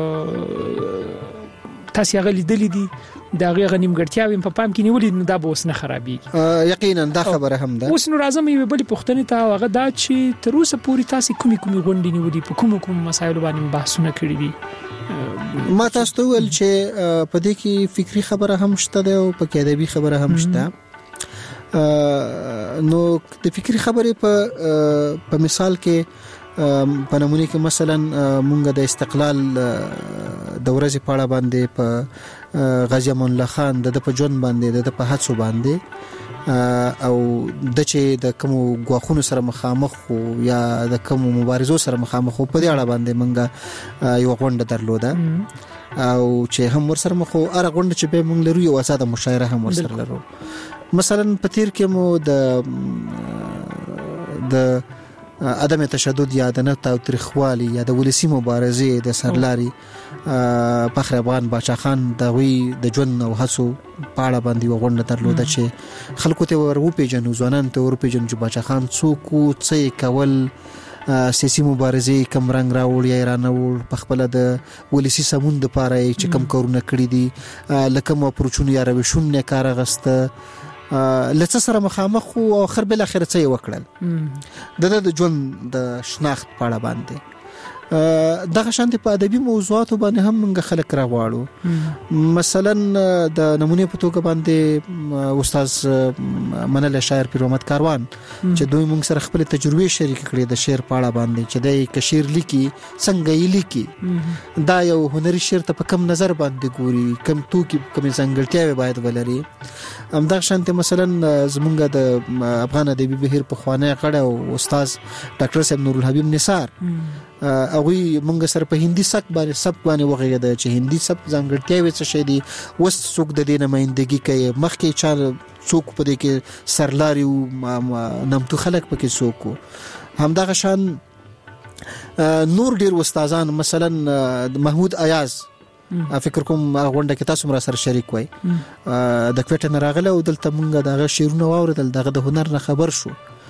تاسو هغه لیدلې دي دا غي غنیمګړتیاوي په پام کې نیولې نو دا به اوس نه خرابېږي یقینا دا خبره هم ده. اوس نو راځم یو بل پښتنې ته هغه دا چې تر اوسه پورې تاسو کومي غونډې نیولې په کوم مسایلو باندې بحثونه کړی دي ما تاسو ته ول چې په دې کې فکری خبره هم شته او په کې ادبي خبره هم شته نو د فکری خبرې په مثال کې په نمونه کې مثلا مونږ د استقلال د ورځې په اړه باندې په غازی امان الله خان د په جون باندې د په حادثو باندې او د چې د کوم غواخونو سره مخامخ یا د کوم مبارزو سره مخامخ په دې اړه باندې مونږ یو غونډه درلوده او چې هم ورسره مخ او اره غونډه چې به موږ لرو یو آزاد مشاعره هم ورسره لرو. مثلا په تیر کې مو د عدم تشدد یا د نه تاوتریخوالي یا د ولسی مبارزې د سرلاري فخر افغان باچا خان د ژوند او هڅو پاړه باندې وغونډه درلوده چې خلکو ته ورو پیژنو، ځوانان ته ورو پیژنو چې باچا خان څوک څه کول، سیاسي مبارزې کم رنگ راوړ یا رانوړ، په خپل د ولسی سمون د پاره چې کم کارونه کړی دي، لکه مو پروچون یا روشون نه کار غسته لڅ سره مخامخ او اخر بل اخر څه وکړل د ژوند د شناخت پاړه باندې. دغه شانتي په ادبي موضوعاتو باندې هم موږ خلک راغواړو. مثلا د نمونه په توګه باندې استاد منل شاعر پیر محمد کاروان چې دوی موږ سره خپل تجربه شریک کړې د شعر په اړه باندې چې د کشیر لیکي څنګه یې لیکي، دا یو هنري شعر ته په کم نظر باندې ګوري، کم توکي کم ځانګړتیاوي باید ولري. همدغه شانتي مثلا زمونږ د افغان ادبي بهیر په خوانه غړ او استاد ډاکټر صاحب نور الحبیب نثار هغه مونږ سره په هندي سبک باندې وغږیده چې هندي سبک ځانګړتیاوي څه شي دي، وس څوک د دې نمائندګي کوي، مخکې چا څوک په دې کې سرلاري او نمتو خلک پکې څوک. همدغه شان نور ډیر استادان مثلا محمود ایاز فکر کوم غونډه کې تاسو مرا سره شریک وای د کوټه نه راغله او دلته مونږ دغه شیرونه واوردل، دغه د هنر نه خبر شو.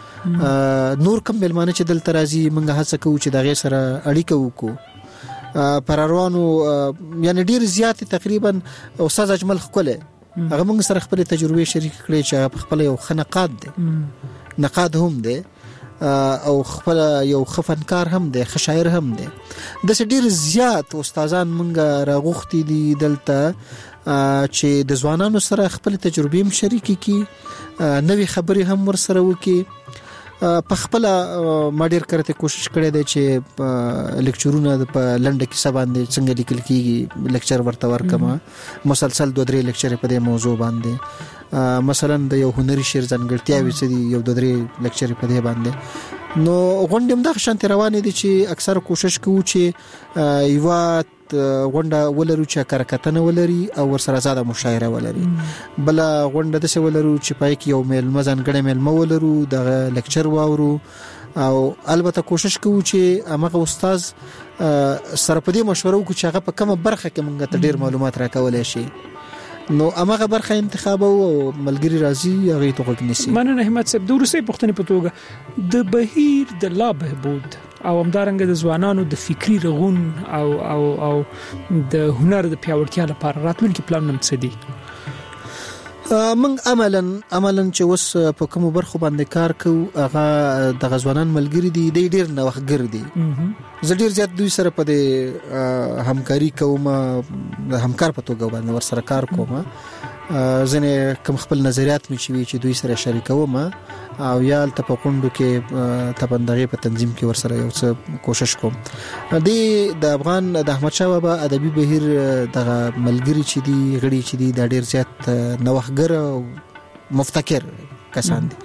نور کم ملمانه چې دلته راځي مونږ هڅه کوو چې دغه سره اړیکه وکړو. پرروانو یعنی ډیر زیات تقریبا استاد اجمل خپله هغه مونږ سره خپل تجربه شریک کړي چې خپل یو خنقاد دي، نقاد هم دي او خپل یو خفنکار هم دی، خشاعر هم دی. د ډیر زیات استادان مونږ راغوختي دي دلته چې د ځوانانو سره خپل تجربې هم شریک کړي، نوې خبرې هم ورسره وکړي. په خپل ما ډیر کرته کوشش کړې ده چې لیکچرونه په لنډه کې سباندې څنګه لیکل کیږي لیکچر ورته ورکما، مسلسل 2-3 لیکچر په دې موضوع باندې، مثلا د یو هنري شعر ځانګړتیاوي څه دي یو 2-3 لیکچر په دې باندې. نو غونډه هم د شانتي روانه دي چې اکثر کوشش کوو چې یو غونډه ولرو چې کارکتنه ولري او ورسره زاده مشاعره ولري، بل غونډه د څه ولرو چې پای کې یو میل مزن غړې میل مولرو د لیکچر واورو، او البته کوشش کوو چې هغه استاد سره په دې مشوره وکړو چې هغه په کومه برخه کې موږ ته ډیر معلومات راکولای شي. نو هغه برخه انتخاب او ملګری راځي هغه ته وګنيسي. مننه احمد صاحب. د روسي پښتنې په توګه د بهیر د لا بهبود او همدارنګ د ځوانانو د فکری رغون او د هنر د پیاوړتیا لپاره راتلونکي پلان څه دي؟ من عملاً چې وس په کوم برخو باندې کار کوو هغه د غزوانان ملګری دي، ډیر نوښتګر دي. زه ډیر زیات دوی سره په همکاري کوم، همکار په توګه باندې ور سره کار کوم. ځنه کوم خپل نظریات مې چې دوی سره شریکوم او یا په کوندو کې تبندغه په تنظیم کې ور سره یو څه کوشش کوم. د افغان د احمد شاه بابا ادبي بهیر د ملګری چې دی غړي چې دی د ډیر زیات نوښتګر او مفتکر کسان دي.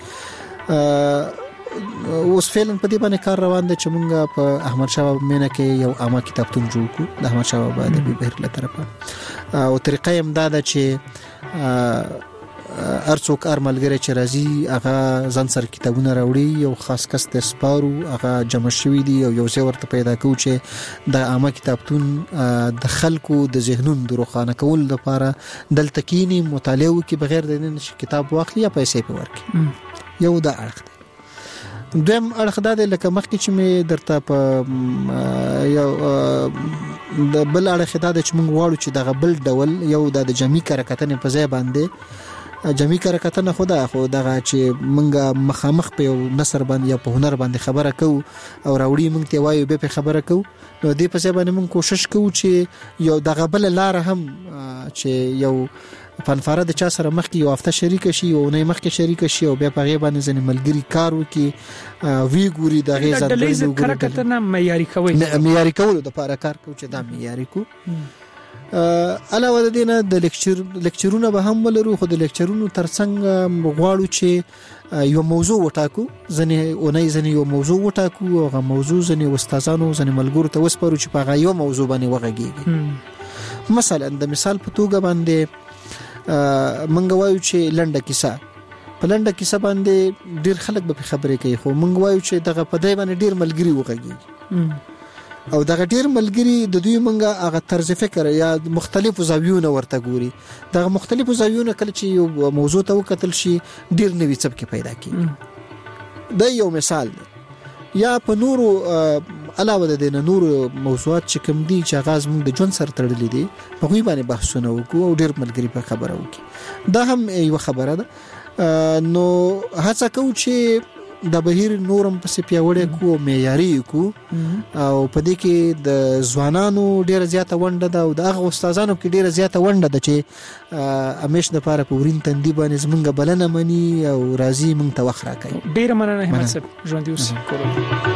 اوس فعلا په دې باندې کار روان دی چې موږ په احمد شاه بابا مینه کې یو عامه کتابتون جوړ کړو د احمد شاه بابا ادبي بهیر له طرفه، او طریقه یې دا ده چې ارڅوک ارملګری چې راځي هغه ځان سره کتابونه راوړي، یو خاص کس ته سپارو هغه جمع شوی دی او یو ځای ورته پیدا کوو چې د عامه کتابتون د خلکو د ذهنونو د روښانه کولو لپاره دلته کینی مطالعه وکړي بغیر د نه کتاب واخلي یا پیسې په ورکړي. یو دا اړخ دی. دویم اړخ دا دی لکه مخکې چې مې درته په یو د بل اړخ دا دی چې موږ غواړو چې دغه بل ډول یو د جمعي کارکتنې په ځای باندې جمعي کارکتنه خو دغه چې موږ مخامخ په یو نثر باندې یا په هنر باندې خبره کوو او راوړي موږ ته وایو به په خبره کوو، نو دې په ځای باندې موږ کوشش کوو چې یو دغه بل لار هم چې یو فنفاره د چا سره مخکې یو هفته شریک شي او نه مخکې شریک شي او بیا په غیبه باندې ځنې ملګری کار وکي وی ګوري د غي ځان د کارکتنه معیاري کوي، معیاري کول د لپاره کار کوي چې دا معیاري کو. علاوه د دینه د لیکچرونه به هم ولرو، خو د لیکچرونو ترڅنګ غواړو چې یو موضوع وټاکو، ځنې یو موضوع وټاکو او هغه موضوع ځنې استادانو ځنې ملګرو ته وسپارو چې په هغه یو موضوع باندې وغږیږي. مثلا د مثال په توګه باندې منګ وایو چې لنډه کیسه په لنډه کیسه باندې ډیر خلک به خبرې کوي خو منګ وایو چې دغه په دای باندې ډیر ملګری وغږي او دغه ډیر ملګری د دوی منګه هغه طرز فکر یا مختلفو زاویونه ورته ګوري دغه مختلفو زاویونه کله چې یو موضوع ته وکتل شي ډیر نوې څپکې پیدا کیږي دا یو مثال دی یا په نورو علاوه د نورو موضوعات چې کوم دي چې غاز موږ د ژوند سره تړلې دي په غوي باندې بحثونه وکړو او ډیر ملګری په خبره وکړي دا هم یو خبره ده نو هڅه کوو چې د بهیر نورم پسې پیاوړې کو معیاري کو او په دې کې د ځوانانو ډیره زیاته ونده ده او د هغه استادانو کې ډیره زیاته ونده ده چې همیش د پاره په ورین تندې باندې زمونږ بلنه مني او راضي مونږ ته وخت راکړي ډیره مننه همت صاحب ژوند اوس کورو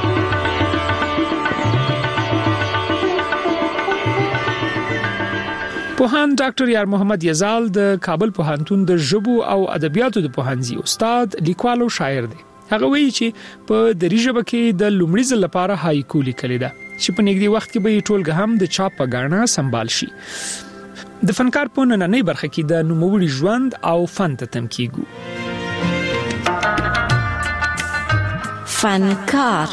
پوهان ډاکټر یار محمد یزال د کابل پوهنتون د ژبو او ادبیاتو د پوهنځي استاد لیکوال او شاعر دی هغه وایي چې په دری ژبه کې د لومړي ځل لپاره هایکو لیکل دي چې په نږدې وخت کې به ټولګه هم د چاپ په غاڼه سمبال شي د فنکار په نننۍ برخه کې د نوموړي ژوند او فن ته تم کیږي فنکار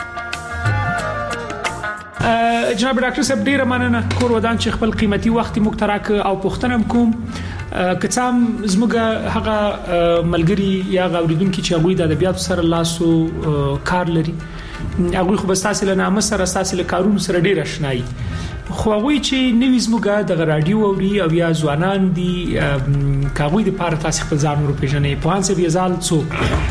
جناب ډاکټر صاحب ډیره مننه کور ودان چې خپل قیمتي وخت مو تراک او پښتنه کوم کڅام زموږه هغه ملګری یا غوړیدونکو چې هغه د ادبیات سره لاسو کار لري هغه خو بس تاسو له نامه سره تاسو له کارونو سره ډیر آشنای خو هغه چې نوې زموږه د رادیو اوري او یا ځوانان دي کاوی د پاره تاسو خپل ځان ورو پیژنې په هانسه بیزال څوک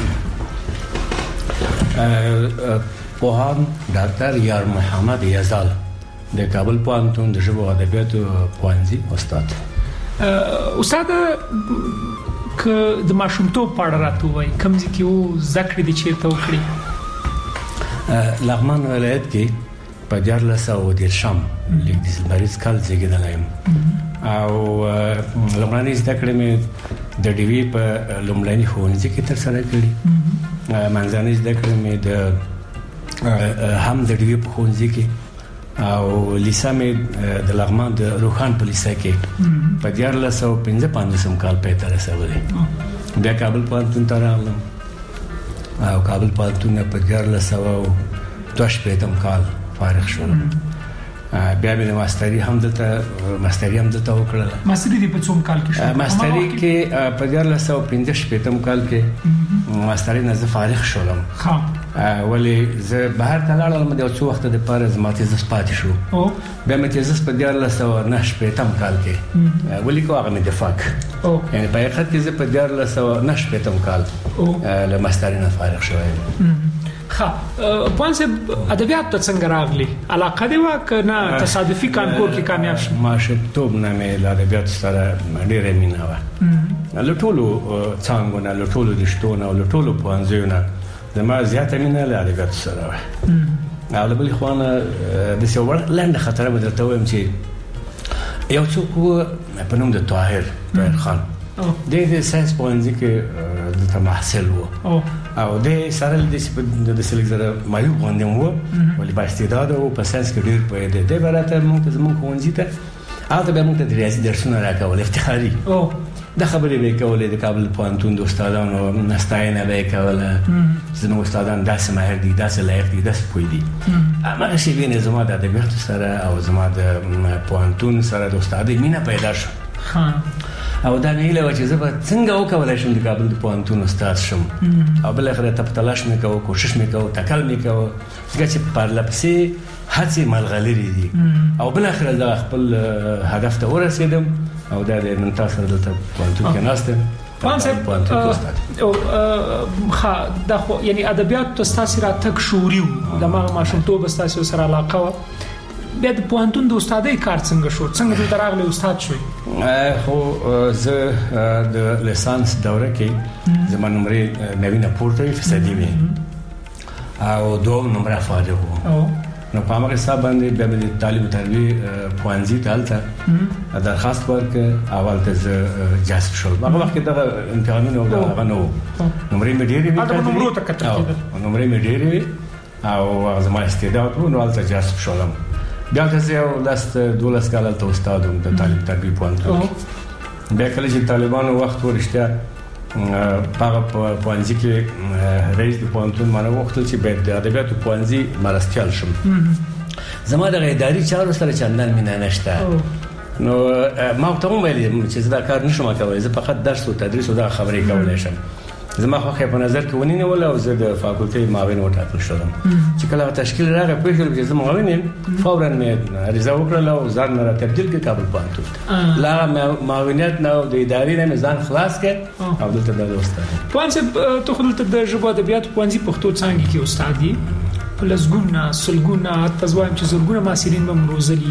پوهان ډاکټر یار محمد یزال د کابل پوهنتون د ژبو ادبیاتو پوهنځي استاد استاد ک د ماشومتوب پاړه راته وای کوم ځکه یو ذکر دي چې ته وکړي لغمان ولایت کې په 1413 لیک د مریض کال زیږیدلایم او لمړنۍ ذکر مې د ډیوی په لومړنۍ ښوونځي کې تر سره کړې منځنۍ ذکر مې د هم د ډیوی په ښوونځي کې او لیسا مې د لغمان د روخان په لیسا کې په 1455 کال پېته رسولې بیا کابل پوهنتون ته راغلم او کابل پوهنتون په 1922 کال فارغ شوم بیا مې ماستری هم دلته وکړه ماستری په څوم کال کې شو ماستری کې په 1955 کال کې ماستری نه فارغ شولم ولی زه بهر ته لاړم د څو وخت د پاره زما تیزس پاتې شو بیا مې تیزس په 1990 کال کې ولی کو هغه مې دفاق یعنی په حقیقت کې زه په 1990 کال له ماستری نه فارغ شوم پوانسه ادبیات ته څنګه راغلی علاقه دی وکنه تصادفي کانکور کې کامیاب شو ماشومتوب نه مې له ادبیات سره ډېره مینه و له ټولو څنګه له ټولو د شتون او له ټولو پوانځونه زما زیاته مینه له ادبیات سره و او بل خوانه د څور لاند خطر بدل ته ویم چې یو څوک په نوم د طاهر خان د ساينس پوهنځي کې د تمحصل وو او د سره د سلیکزره مایو باندې وو ولې با استعداد او په ساينس کې ډیر په دې برابر موږ ته زموږ ښوونځي ته هغه به موږ ته د ریاضي درسونه راکول افتخاري د خبرې به کولې د کابل پوهنتون د استادانو نستاینه به کوله زموږ استادان داسې ماهر دي داسې لایق دي داسې پوي دي اما شي وینې زما د ادبیات سره او زما د پوهنتون سره د استادې مینه پیدا شو او دا نه له چې زه به څنګه وکولای شم د کابل د پوهنتون استاد شم او بل اخر ته تلاش مې کوو کوشش مې کوو تکل مې کوو چې پر لپسې هڅې ملغلري دي او بل اخر دا خپل هدف ته ورسېدم او دا د نن تاسو دلته پوهنتون کې ناستم پانسه او دا خو یعنی ادبیات تاسو را تک شوریو د ماشومتوب تاسو سره علاقه بیا د پوهنتون د استادۍ کار څنګه شو څنګه د راغلی استاد شوی خو زه د لیسانس دوره کې زما نمرې مېوینه پورته فیصدي وي او دوه نمبر فارغ وو نو په هغه حساب باندې بیا د تعلیم او تربیه پوهنځي ته الته درخواست ورکړ اول ته جذب شول هغه وخت دا امتحانونه هغه نو نمرې مې ډېرې وي نمرې مې ډېرې وي او زما استعداد نو الته جذب شولم بیا که یو لاست 12 کال ته استاد وم د تعلیم تربیه پوهنتون بیا کله چې طالبانو وخت ورشته هغه پوهنځي کې رئیس د پوهنتون مانه وختل چې باید د ادبیاتو پوهنځي مرستیال شم زما د اداري چارو سره چندان مینه نشته نو ما ته ویل چې زه دا کار نشم کولای زه فقط درس او تدریس او دا خبرې کولای شم زما خو په نظر کې ونی نه ولا او زه د فاکولټي معاون وټاکل شوم چې کله تشکیل راغی په خپل چې زه معاون یم فورا مې عریضه وکړه او ځان را تبدیل کړ کابل پوهنتون لا معاونیت نو د ادارې نه ځان خلاص کړ او دلته د استاد پوهنځي ته خپل د ژبه ادبیات پوهنځي پښتو څنګه کې استاد دی پلسګونه سلګونه تزوایم چې زرګونه ماسیرین به روزلي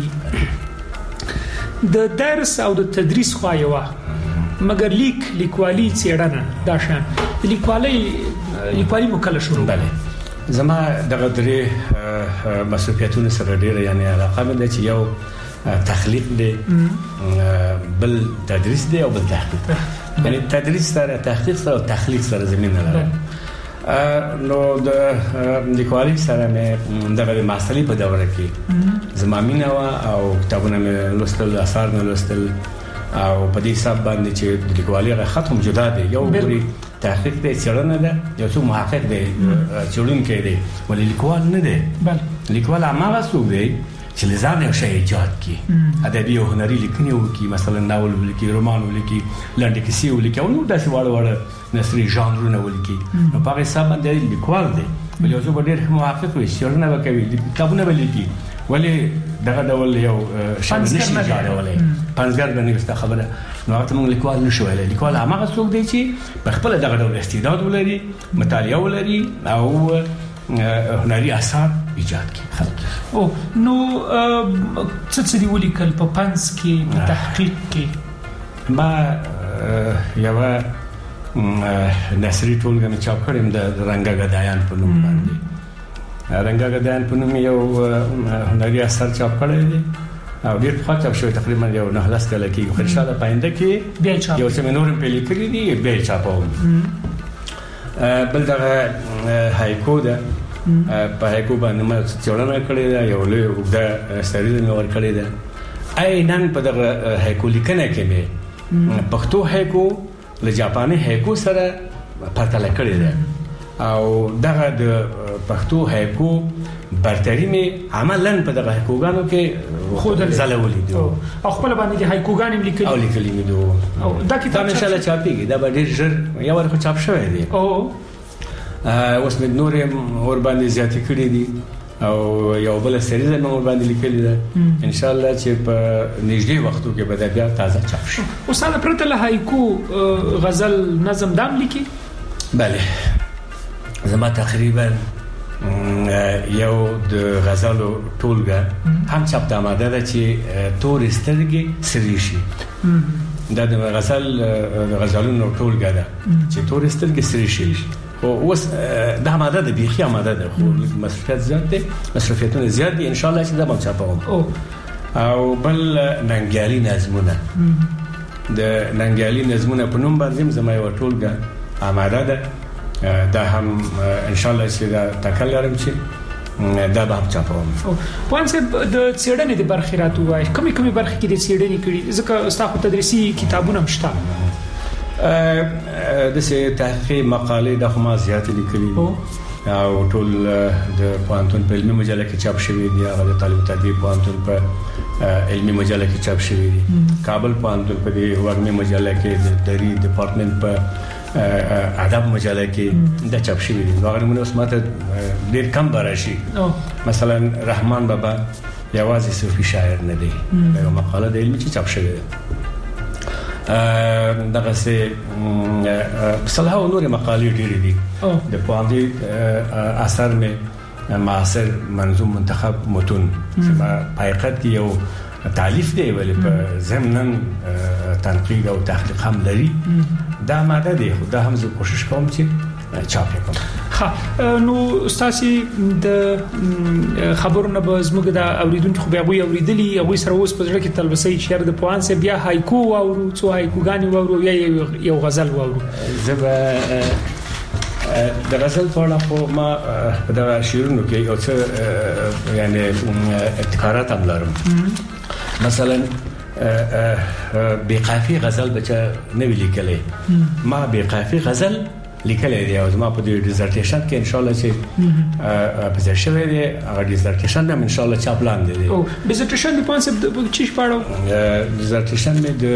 د درس او د تدریس خو یو مګر لیکوالي څېړنه دا شان لیکوالي مکلف شروع بله زما دغه درې مسؤلیتونه سره ډیره یعنی علاقه مې چې یو تخلیق دی بل تدریس دی او بل تحقیق یعنی تدریس سره تحقیق سره تخلیق سره زمينه لري نو د لیکوالي سره مې دغه ماستري په دوره کې زمامینه او کتابونه مې لوستل اثار مې لوستل او په دې حساب باندې چې د لیکوالي ختم جدا دی یو ګوري تحقیق دی څېړنه ده یو څو محقق دی څېړونکی دی ولې لیکوال نه دی لیکوال هغه څوک دی چې لزان یو شی ایجاد کړي ادبي او هنري لیکنې وکړي مثلا ناول ولیکي رومان ولیکي لنډه کیسې ولیکي او نور داسې واړه نثري ژانرونه ولیکي نو په هغه حساب باندې لیکوال دی ولې یو څو ډېر محقق وي څېړنه وکوي کتابونه ولیکي ولی دغه ډول یو شان نشي جوړولای پنځګر باندې وسته خبره نو هغه موږ لیکوال نشو ویلای لیکوال هغه څوک دی چې په خپل دغه ډول استعداد ولري مطالعه ولري او هنري اثار ایجاد کړي خلک او نو څه دی ولیکل په پنځ کې په تحقیق کې ما یو نثري ټولګه مې چاپ کړم د رنګا غدایان په نوم باندې رنګا غدایان په نوم یو هنري اثر چاپ کړی دی او ډېر ښه چاپ شوی تقریبا یو 9 کال کې خو ان شاء الله پاینده کې یو څه نور په لیکلي دي بیا چاپوم بل دغه هایکو ده په هایکو باندې ما څېړنه کړې ده یو لوی د سریز مې ور کړې ده نن په دغه هایکو لیکنه کې مې پښتو هایکو له جاپاني هایکو سره پرتله کړې ده او دغه د پښتو هایکو برتری مې عملاً په دغه هایکوګانو کې خود زلولې دي او خپل باندې هایکوګان لیکلي او لیکلي مې دي او دا کتاب ان شاء الله چاپيږي دا به ډېر ژر یو ورخه چاپ شوی دی او اوس مې نور اور باندې زیاتې کړې دي او یو بل سریز مې اور باندې لیکلي ده ان شاء الله چې په نږدې وختو کې به دا بیا تازه چاپ شي او ساده پرته له هایکو غزل نظم دام لیکي بله زما تقریبا یو د غزلو ټولګه هم چاپ د آماده ده چې تور سترګې سری شي دا د غزلونو ټولګه ده چې تور سترګې سری شي او اوس د آماده ده بیخي آماده ده خو مصرفیت زیات دي مصرفیتونه زیات دي ان شاء الله چې دا به چاپوم او بل ننګیالي نظمونه د ننګیالي نظمونه په نوم باندې زما یو ټولګه آماده ده دا هم ان شاء الله چې دا تکل لرم چې دا به چاپوم پوهنځي د څېړنې د برخې راته وایي کومې برخې کې د څېړنې کړي ځکه ستاسو تدریسي کتابونه مشته د سې تحقیقي مقالې د خو ما زیات لیکلي او ټول د پوهنتون په علمي مجله کې چاپ شوی دی هغه د تعلیم تربیه پوهنتون په علمي مجله کې چاپ شوی دی کابل پوهنتون په دې وګړي مجله کې د دری ډپارټمنټ په ادب مجله کې د چاپ شوی دی هغه موږ اوس ماته ډیر کم براشي مثلا رحمان بابا یوازې صوفي شاعر نه دی یو مقاله د علمي چې چاپ شوی دی دغه سه صلاح او نور مقالې ډېرې دي د پوهنځي اثر مې معاصر منظوم منتخب متون چې په حقیقت کې یو تالیف دی ولې په ضمن تنقید او تحقیق هم لري دا ماده دی خو دا هم زه کوشش کوم چې چاپ کوم نو استاسي د خبرونه به زموږ د اوریدونکو خو بیا وی اوریدلی او سره اوس په ځکه کې تلبسې شهر د پوانسه بیا هایکو او څو هایکوګانی او یا یو غزل وورو زبا د غزل په اړه خو ما د شعرونو کې یو څه یعنی ابتکارات هم لرم. مثلا بقافي غزل بچا نه لیکلې، ما بقافي غزل لیکلې دی او زما په دې ډیزرټیشن کې ان شاء الله چې په ځای شوی دی هغه ډیزرټیشن هم ان شاء الله چاپ لاندې دی. او ډیزرټیشن د کانسپټ چې پاړو ډیزرټیشن مې د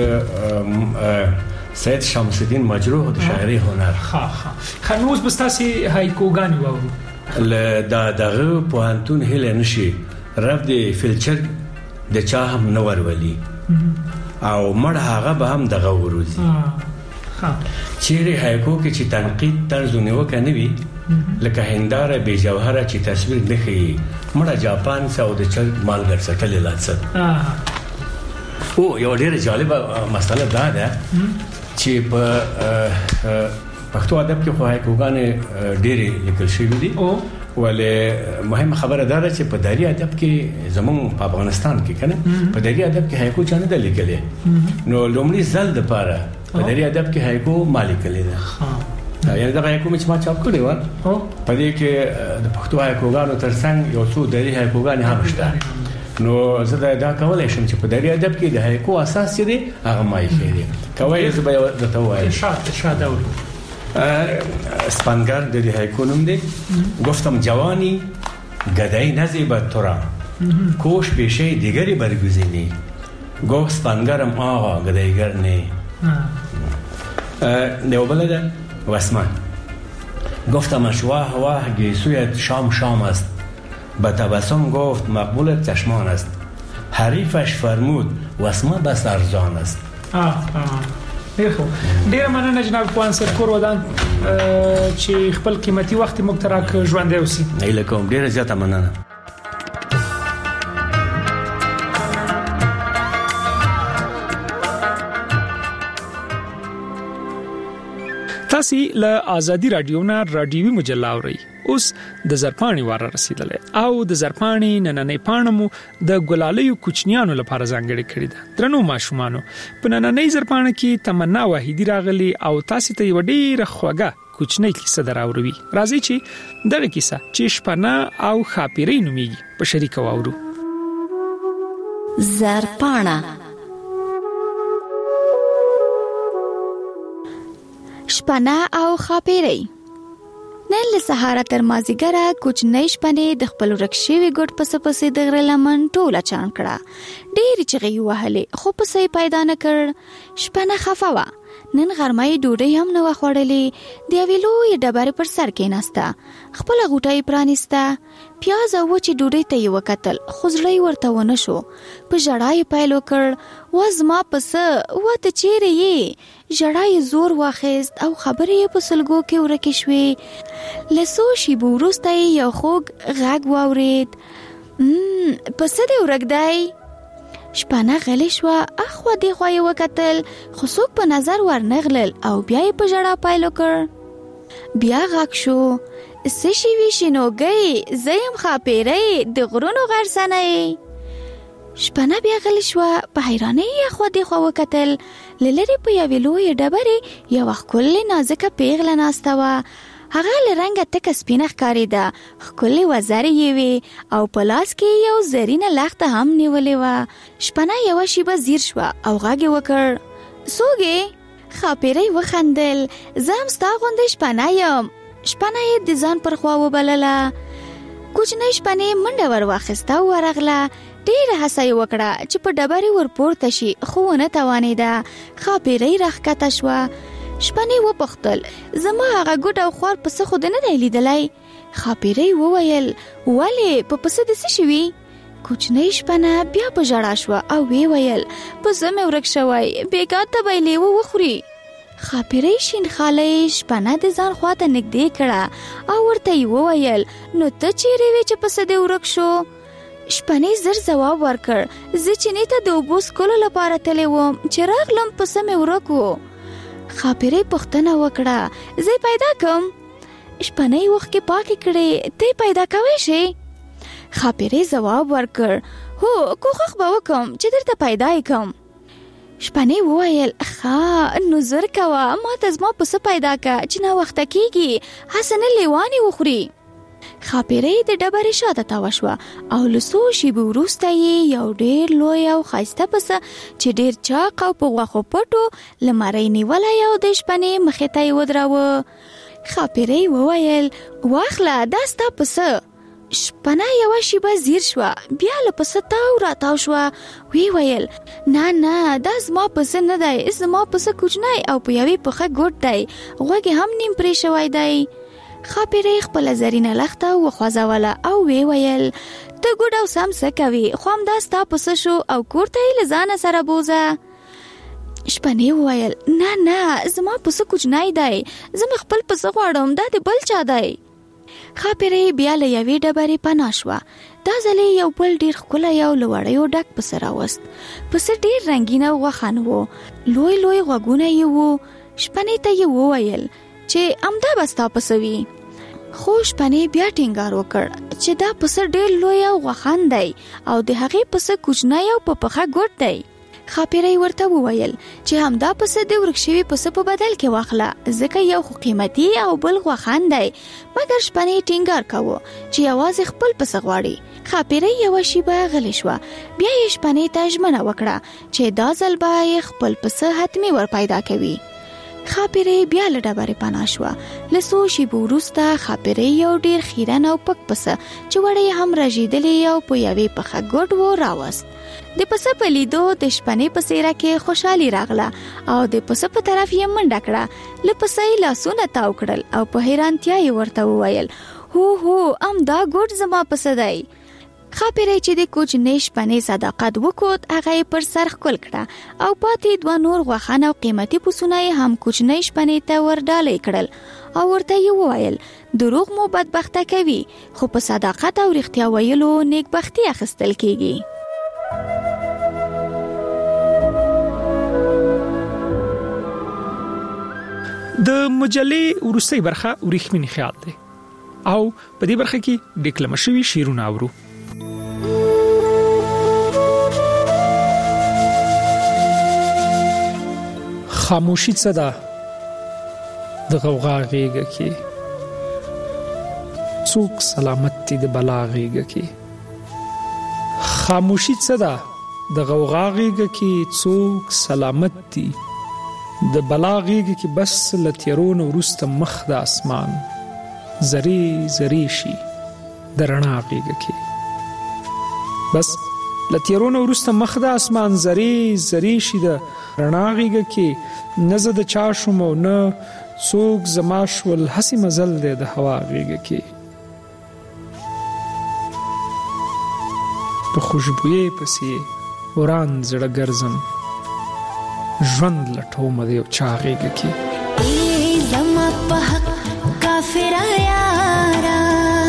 سید شمس الدین مجروح د شاعري هنر. خنوز بستاسي هایکوګانی وو دا دغه پوهنتون هله نشي رف دی فلچر د چا هم نور ولی او مړ هغه به هم دغه وروزي. چیرې هایکو کې چې تنقید طرزونه وکنه وي لکه هنداره به جوهره چې تصویر نخي مړه جاپان سعودي چل مالګر سټل لاڅ. او یو ډېر جالبه مسله ده چې په پښتو ادب کې خو هایکوګانې ډېرې لیکل شوې دي. ولې مهمه خبره ده چې په دری ادب کې زمون په افغانستان کې کنه په دری ادب کې هایکو چانه د لیکلې نو لومړی ځل د پاره په دری ادب کې هایکو مالک لیکلې ده. یعنی دا هایکو چې ما چاپ کړی و په دې کې د پښتو هایکوګانو ترڅنګ یو څو دری هایکوګانې هم شته. نو زه دا کولای شم چې په دری ادب کې د هایکو اساس چې دی هغه مای خېری کوي زه به د توای ارشاد اورو. اسپانگر د هایکو نوم دی. گفتم جوانی گدای نزیبد تو را کوش پیشه دیگری برگزینی گفت اسپانگرم آقا گدایگر نه. نیوبلده واسمان گفتمش واه واه گیسویت شام شام است به تبسم گفت مقبولت چشمان است حریفش فرمود واسما بس ارزان است. ډیر مننه جناب پوان سر کور ودان چې خپل قیمتي وخت موږ تراک ژوندې اوسي. ایله کوم ډیر زیاته مننه. تاسو له آزادی رادیو نه رادیوي مجله اورئ. اوس د زرپانی واره رسیدله او د زرپانی نننې پانمو د ګلالیو کوچنیانو لپاره ځانګړي کړی ده. درنو ماشومانو په نننې زرپانه کې تمنا واحدی راغلی او تاسو ته یو ډیر خوږه کوچنی کیسه دراوروي. راځي چې دغه کیسه چې شپنه او خاپیری نومیږي په شریک واورو. زرپانه شپنه او خاپیری. نن له سهار تر مازیګره کوچنۍ شپنې د خپل ورکشوي ګډ پسې د غره لمن ټوله چان کړه. ډېرې چغې وهلې خو پسې پیدا نه کړ. شپنه خفه وه. نن غرمه ډوډۍ هم نه وه خوړلې. د یوې لویې ډبرې پر سر کېناسته. خپله غوټه یې پرانیسته. پیاز او وچې ډوډۍ ته یې وکتل خو زړه یې ورته ونه شو. په ژړا یې پیل وکړ. وا زما پسه وا ته چیرې یې؟ ژړا یې زور واخیست او خبرې یې په سلګو کې ورکې شوې. له څو شېبو وروسته یې یو خوږ غږ واورېد. پسه دې ورک دی؟ شپنه غلی شوه. اخوا دېخوا یې وکتل خو څوک په نظر ورنغلل او بیا یې په ژړا پیل وکړ. بیا غږ شو. څه شوي شینوګۍ؟ زه یم خاپیری د غرونو غرڅنۍ. شپنه بیا غلی شوه. په حیرانۍ یې اخوا دېخوا وکتل. له لرې په یوې لویې ډبرې یوه ښکلې نازکه پیغله ناسته وه. هغه له رنګه تکه سپینه ښکارېده. ښکلې وزرې یې وې او په لاس کې یو زرینه لښته هم نیولې وه. شپنه یوه شیبه ځیر شوه او غږ یې وکړ. څوک یې؟ خاپیری وخندل. زه هم ستا غوندې شپنه یم. شپنه یې د ځان پر خوا وبلله. کوچنۍ شپنې منډه ور واخیسته او ورغله. ډېره هڅه یې وکړه چې په ډبرې ورپورته شي خو ونه توانېده. خاپیری راښکته شوه. شپنې وپوښتل زما هغه ګوډ او خوار پسه خو دې نه دی لیدلی؟ خاپیری وویل ولې په پسه دې څه شوي؟ کوچنۍ شپنه بیا په ژړا شوه او ویې ویل پسه مې ورک شوی بېګا ته به یې لیوه وخوري. خاپیری شین خالی شپنه د ځان خواته نږدې کړه او ورته یې وویل نو ته چیرې وې چې پسه دې ورک شو؟ شپنې زر ځواب ورکړ زه چینې ته د اوبو څښلو لپاره تللی وم چې راغلم پسه مې ورک و. خاپیری پوښتنه وکړه زه پیدا کم؟ شپنې اوښکې پاکې کړې ته پیدا کوی شې؟ خاپیری ځواب ورکړ هو کوښښ به وکم چې درته پیدا یې کم. شپنې وویل ښه نو زر کوه ما ته زما پسه پیدا که چې ناوخته کېږي هسې نه لیوانې وخوري. ښاپیرۍ د ډبرې شاته تاوه شوه او له څو شېبو وروسته یې یو ډېر لوی او ښایسته پسه چې ډېر چاق او په غوښو پټو له مرۍ نیولی او د شپنې مخې ته یې ودراوه. ښاپیرۍ وویل واخله دا ستا پسه. شپنه یوه شیبه زیر شوه بیا له پسه تاو راتاو شوه. وی ویل نه دا زما پسه نه دی، زما پسه کوچنی او په یوې پښه ګوټ دی، غوږ یې هم نیم پرې شوی دی. ښاپیرۍ خپله زرینه لښته وخوځوله او وی ویل ته ګوډ او سم څه کوې، خو همدا ستا پسه شو او کور ته یې له ځانه سره بوزه. شپنې وویل نه زما پسه کوچنی دی، زه مې خپل پسه غواړم، دا د بل چا دی. ښاپیرۍ بیا له یوې ډبرې پناه شوه. دا ځل یو بل ډېر ښکلی او له وړیو ډک پسه راوست. پسه ډېر رنګین او غوښن و، لوی غوږونه یې و. شپنې ته یې وویل چې همدا به ستا پسه وي. خو شپنې بیا ټینګار وکړ چې دا پسه ډېر لوی او غوښن دی او د هغې پسه کوچنی او په پښه ګوټ دی. ښاپیرۍ ورته وویل چې همدا پسه د ورک شوي پسه په بدل کې واخله، ځکه یو خو قیمتي او بل غوښن دی. مګر شپنې ټینګار کوو چې یوازې خپل پسه غواړي. ښاپیرۍ یوه شیبه غلې شوه، بیا یې شپنې ته ژمنه وکړه چې دا ځل به یې خپل پسه حتمي ور پیدا کوي. ښاپیرۍ بیا له ډبرې پناه شوه. له څو شیبو وروسته ښاپیرۍ یو ډېر خیرن او پک پسه چې وړی هم رژېدلی او په یوې پښه ګوډ و راوست. د پسه په لیدو د شپنې په څېره کې خوشحالي راغله او د پسه په طرف یې منډه کړه. له پسه یې لاسونه تاو کړل او په حیرانتیا یې ورته وویل هو همدا ګوډ زما پسه دی. ښاپیرۍ چې د کوچنۍ شپنې صداقت وکوت هغه یې پر سر ښکل کړه او پاتې دوه نور غوښن او قیمتي پسونه یې هم کوچنۍ شپنې ته ور ډالۍ کړل او ورته یې وویل دروغ مو بدبخته کوي، خو په صداقت او رښتیا ویلو نیکبختي اخیستل کیږي. د مجلې وروستۍ برخه وریښمین خیال دی او په دې برخه کې ډیکلمه شوي شعرونه اورو. خاموشي څه ده د غوغا غېږه کې، څوک سلامت دي د بلا غېږه کې. خاموشي څه ده د غوغا غېږه کې، څوک سلامت دي د بلا غېږه کې. بس له تیارونو وروسته مخ د اسمان زری زری شي د رڼا غېږه کې. بس له تیارونو وروسته مخ د اسمان زری زری شي د رڼا غېږه کې. نه زه د چا شوم او نه څوک زما شول، هسې مزل دی د هوا غېږه کې. په خوشبویۍ پسې وران زړه ګرځم، ژوند لټوم د یو چا غېږه کې. زما په حق کافر یارا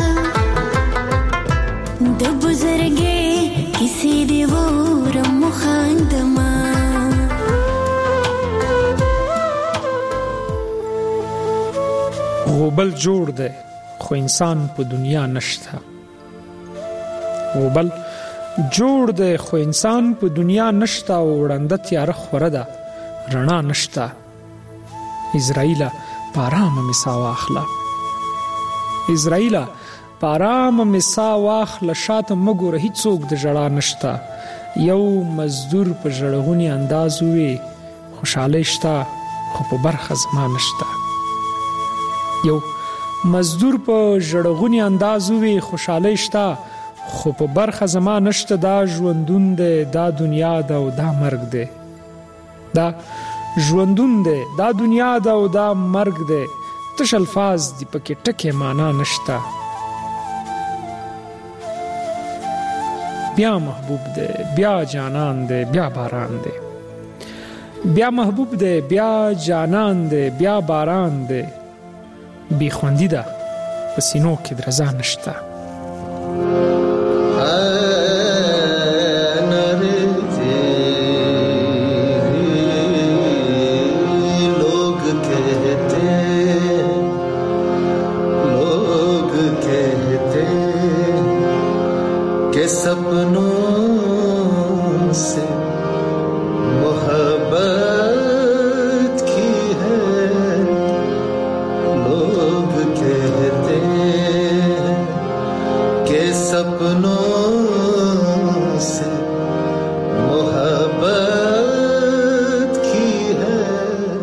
د بزرګي کسی دی ورم خاندما. غوبل جوړ دی خو انسان په دنیا نشته، غوبل جوړ دی خو انسان په دنیا نشته او وړنده تیاره خوره ده رڼا نشته. اسرائیل په آرامه می ساه واخله، اسرائیل په آرامه می ساه واخله، شاته مه ګوره هیڅوک د ژړا نشته. یو مزدور په ژړغوني انداز ووی خوشحالۍ شته خو په برخه زما نشته. یو مزدور په ژړغوني انداز ووی خوشحالۍ شته خو په برخه زما نشته. دا ژوندون دی، دا دنیا ده او دا مرګ دی. دا ژوندون دی، دا دنیا ده او دا مرګ دی. تش الفاظ دی پکې ټکې معنا نشته. بیا محبوب دی، بیا جانان دی، بیا باران دی. بیا محبوب دی، بیا جانان دی، بیا باران دی. بی خوندی ده په سینو کې درزا نشته.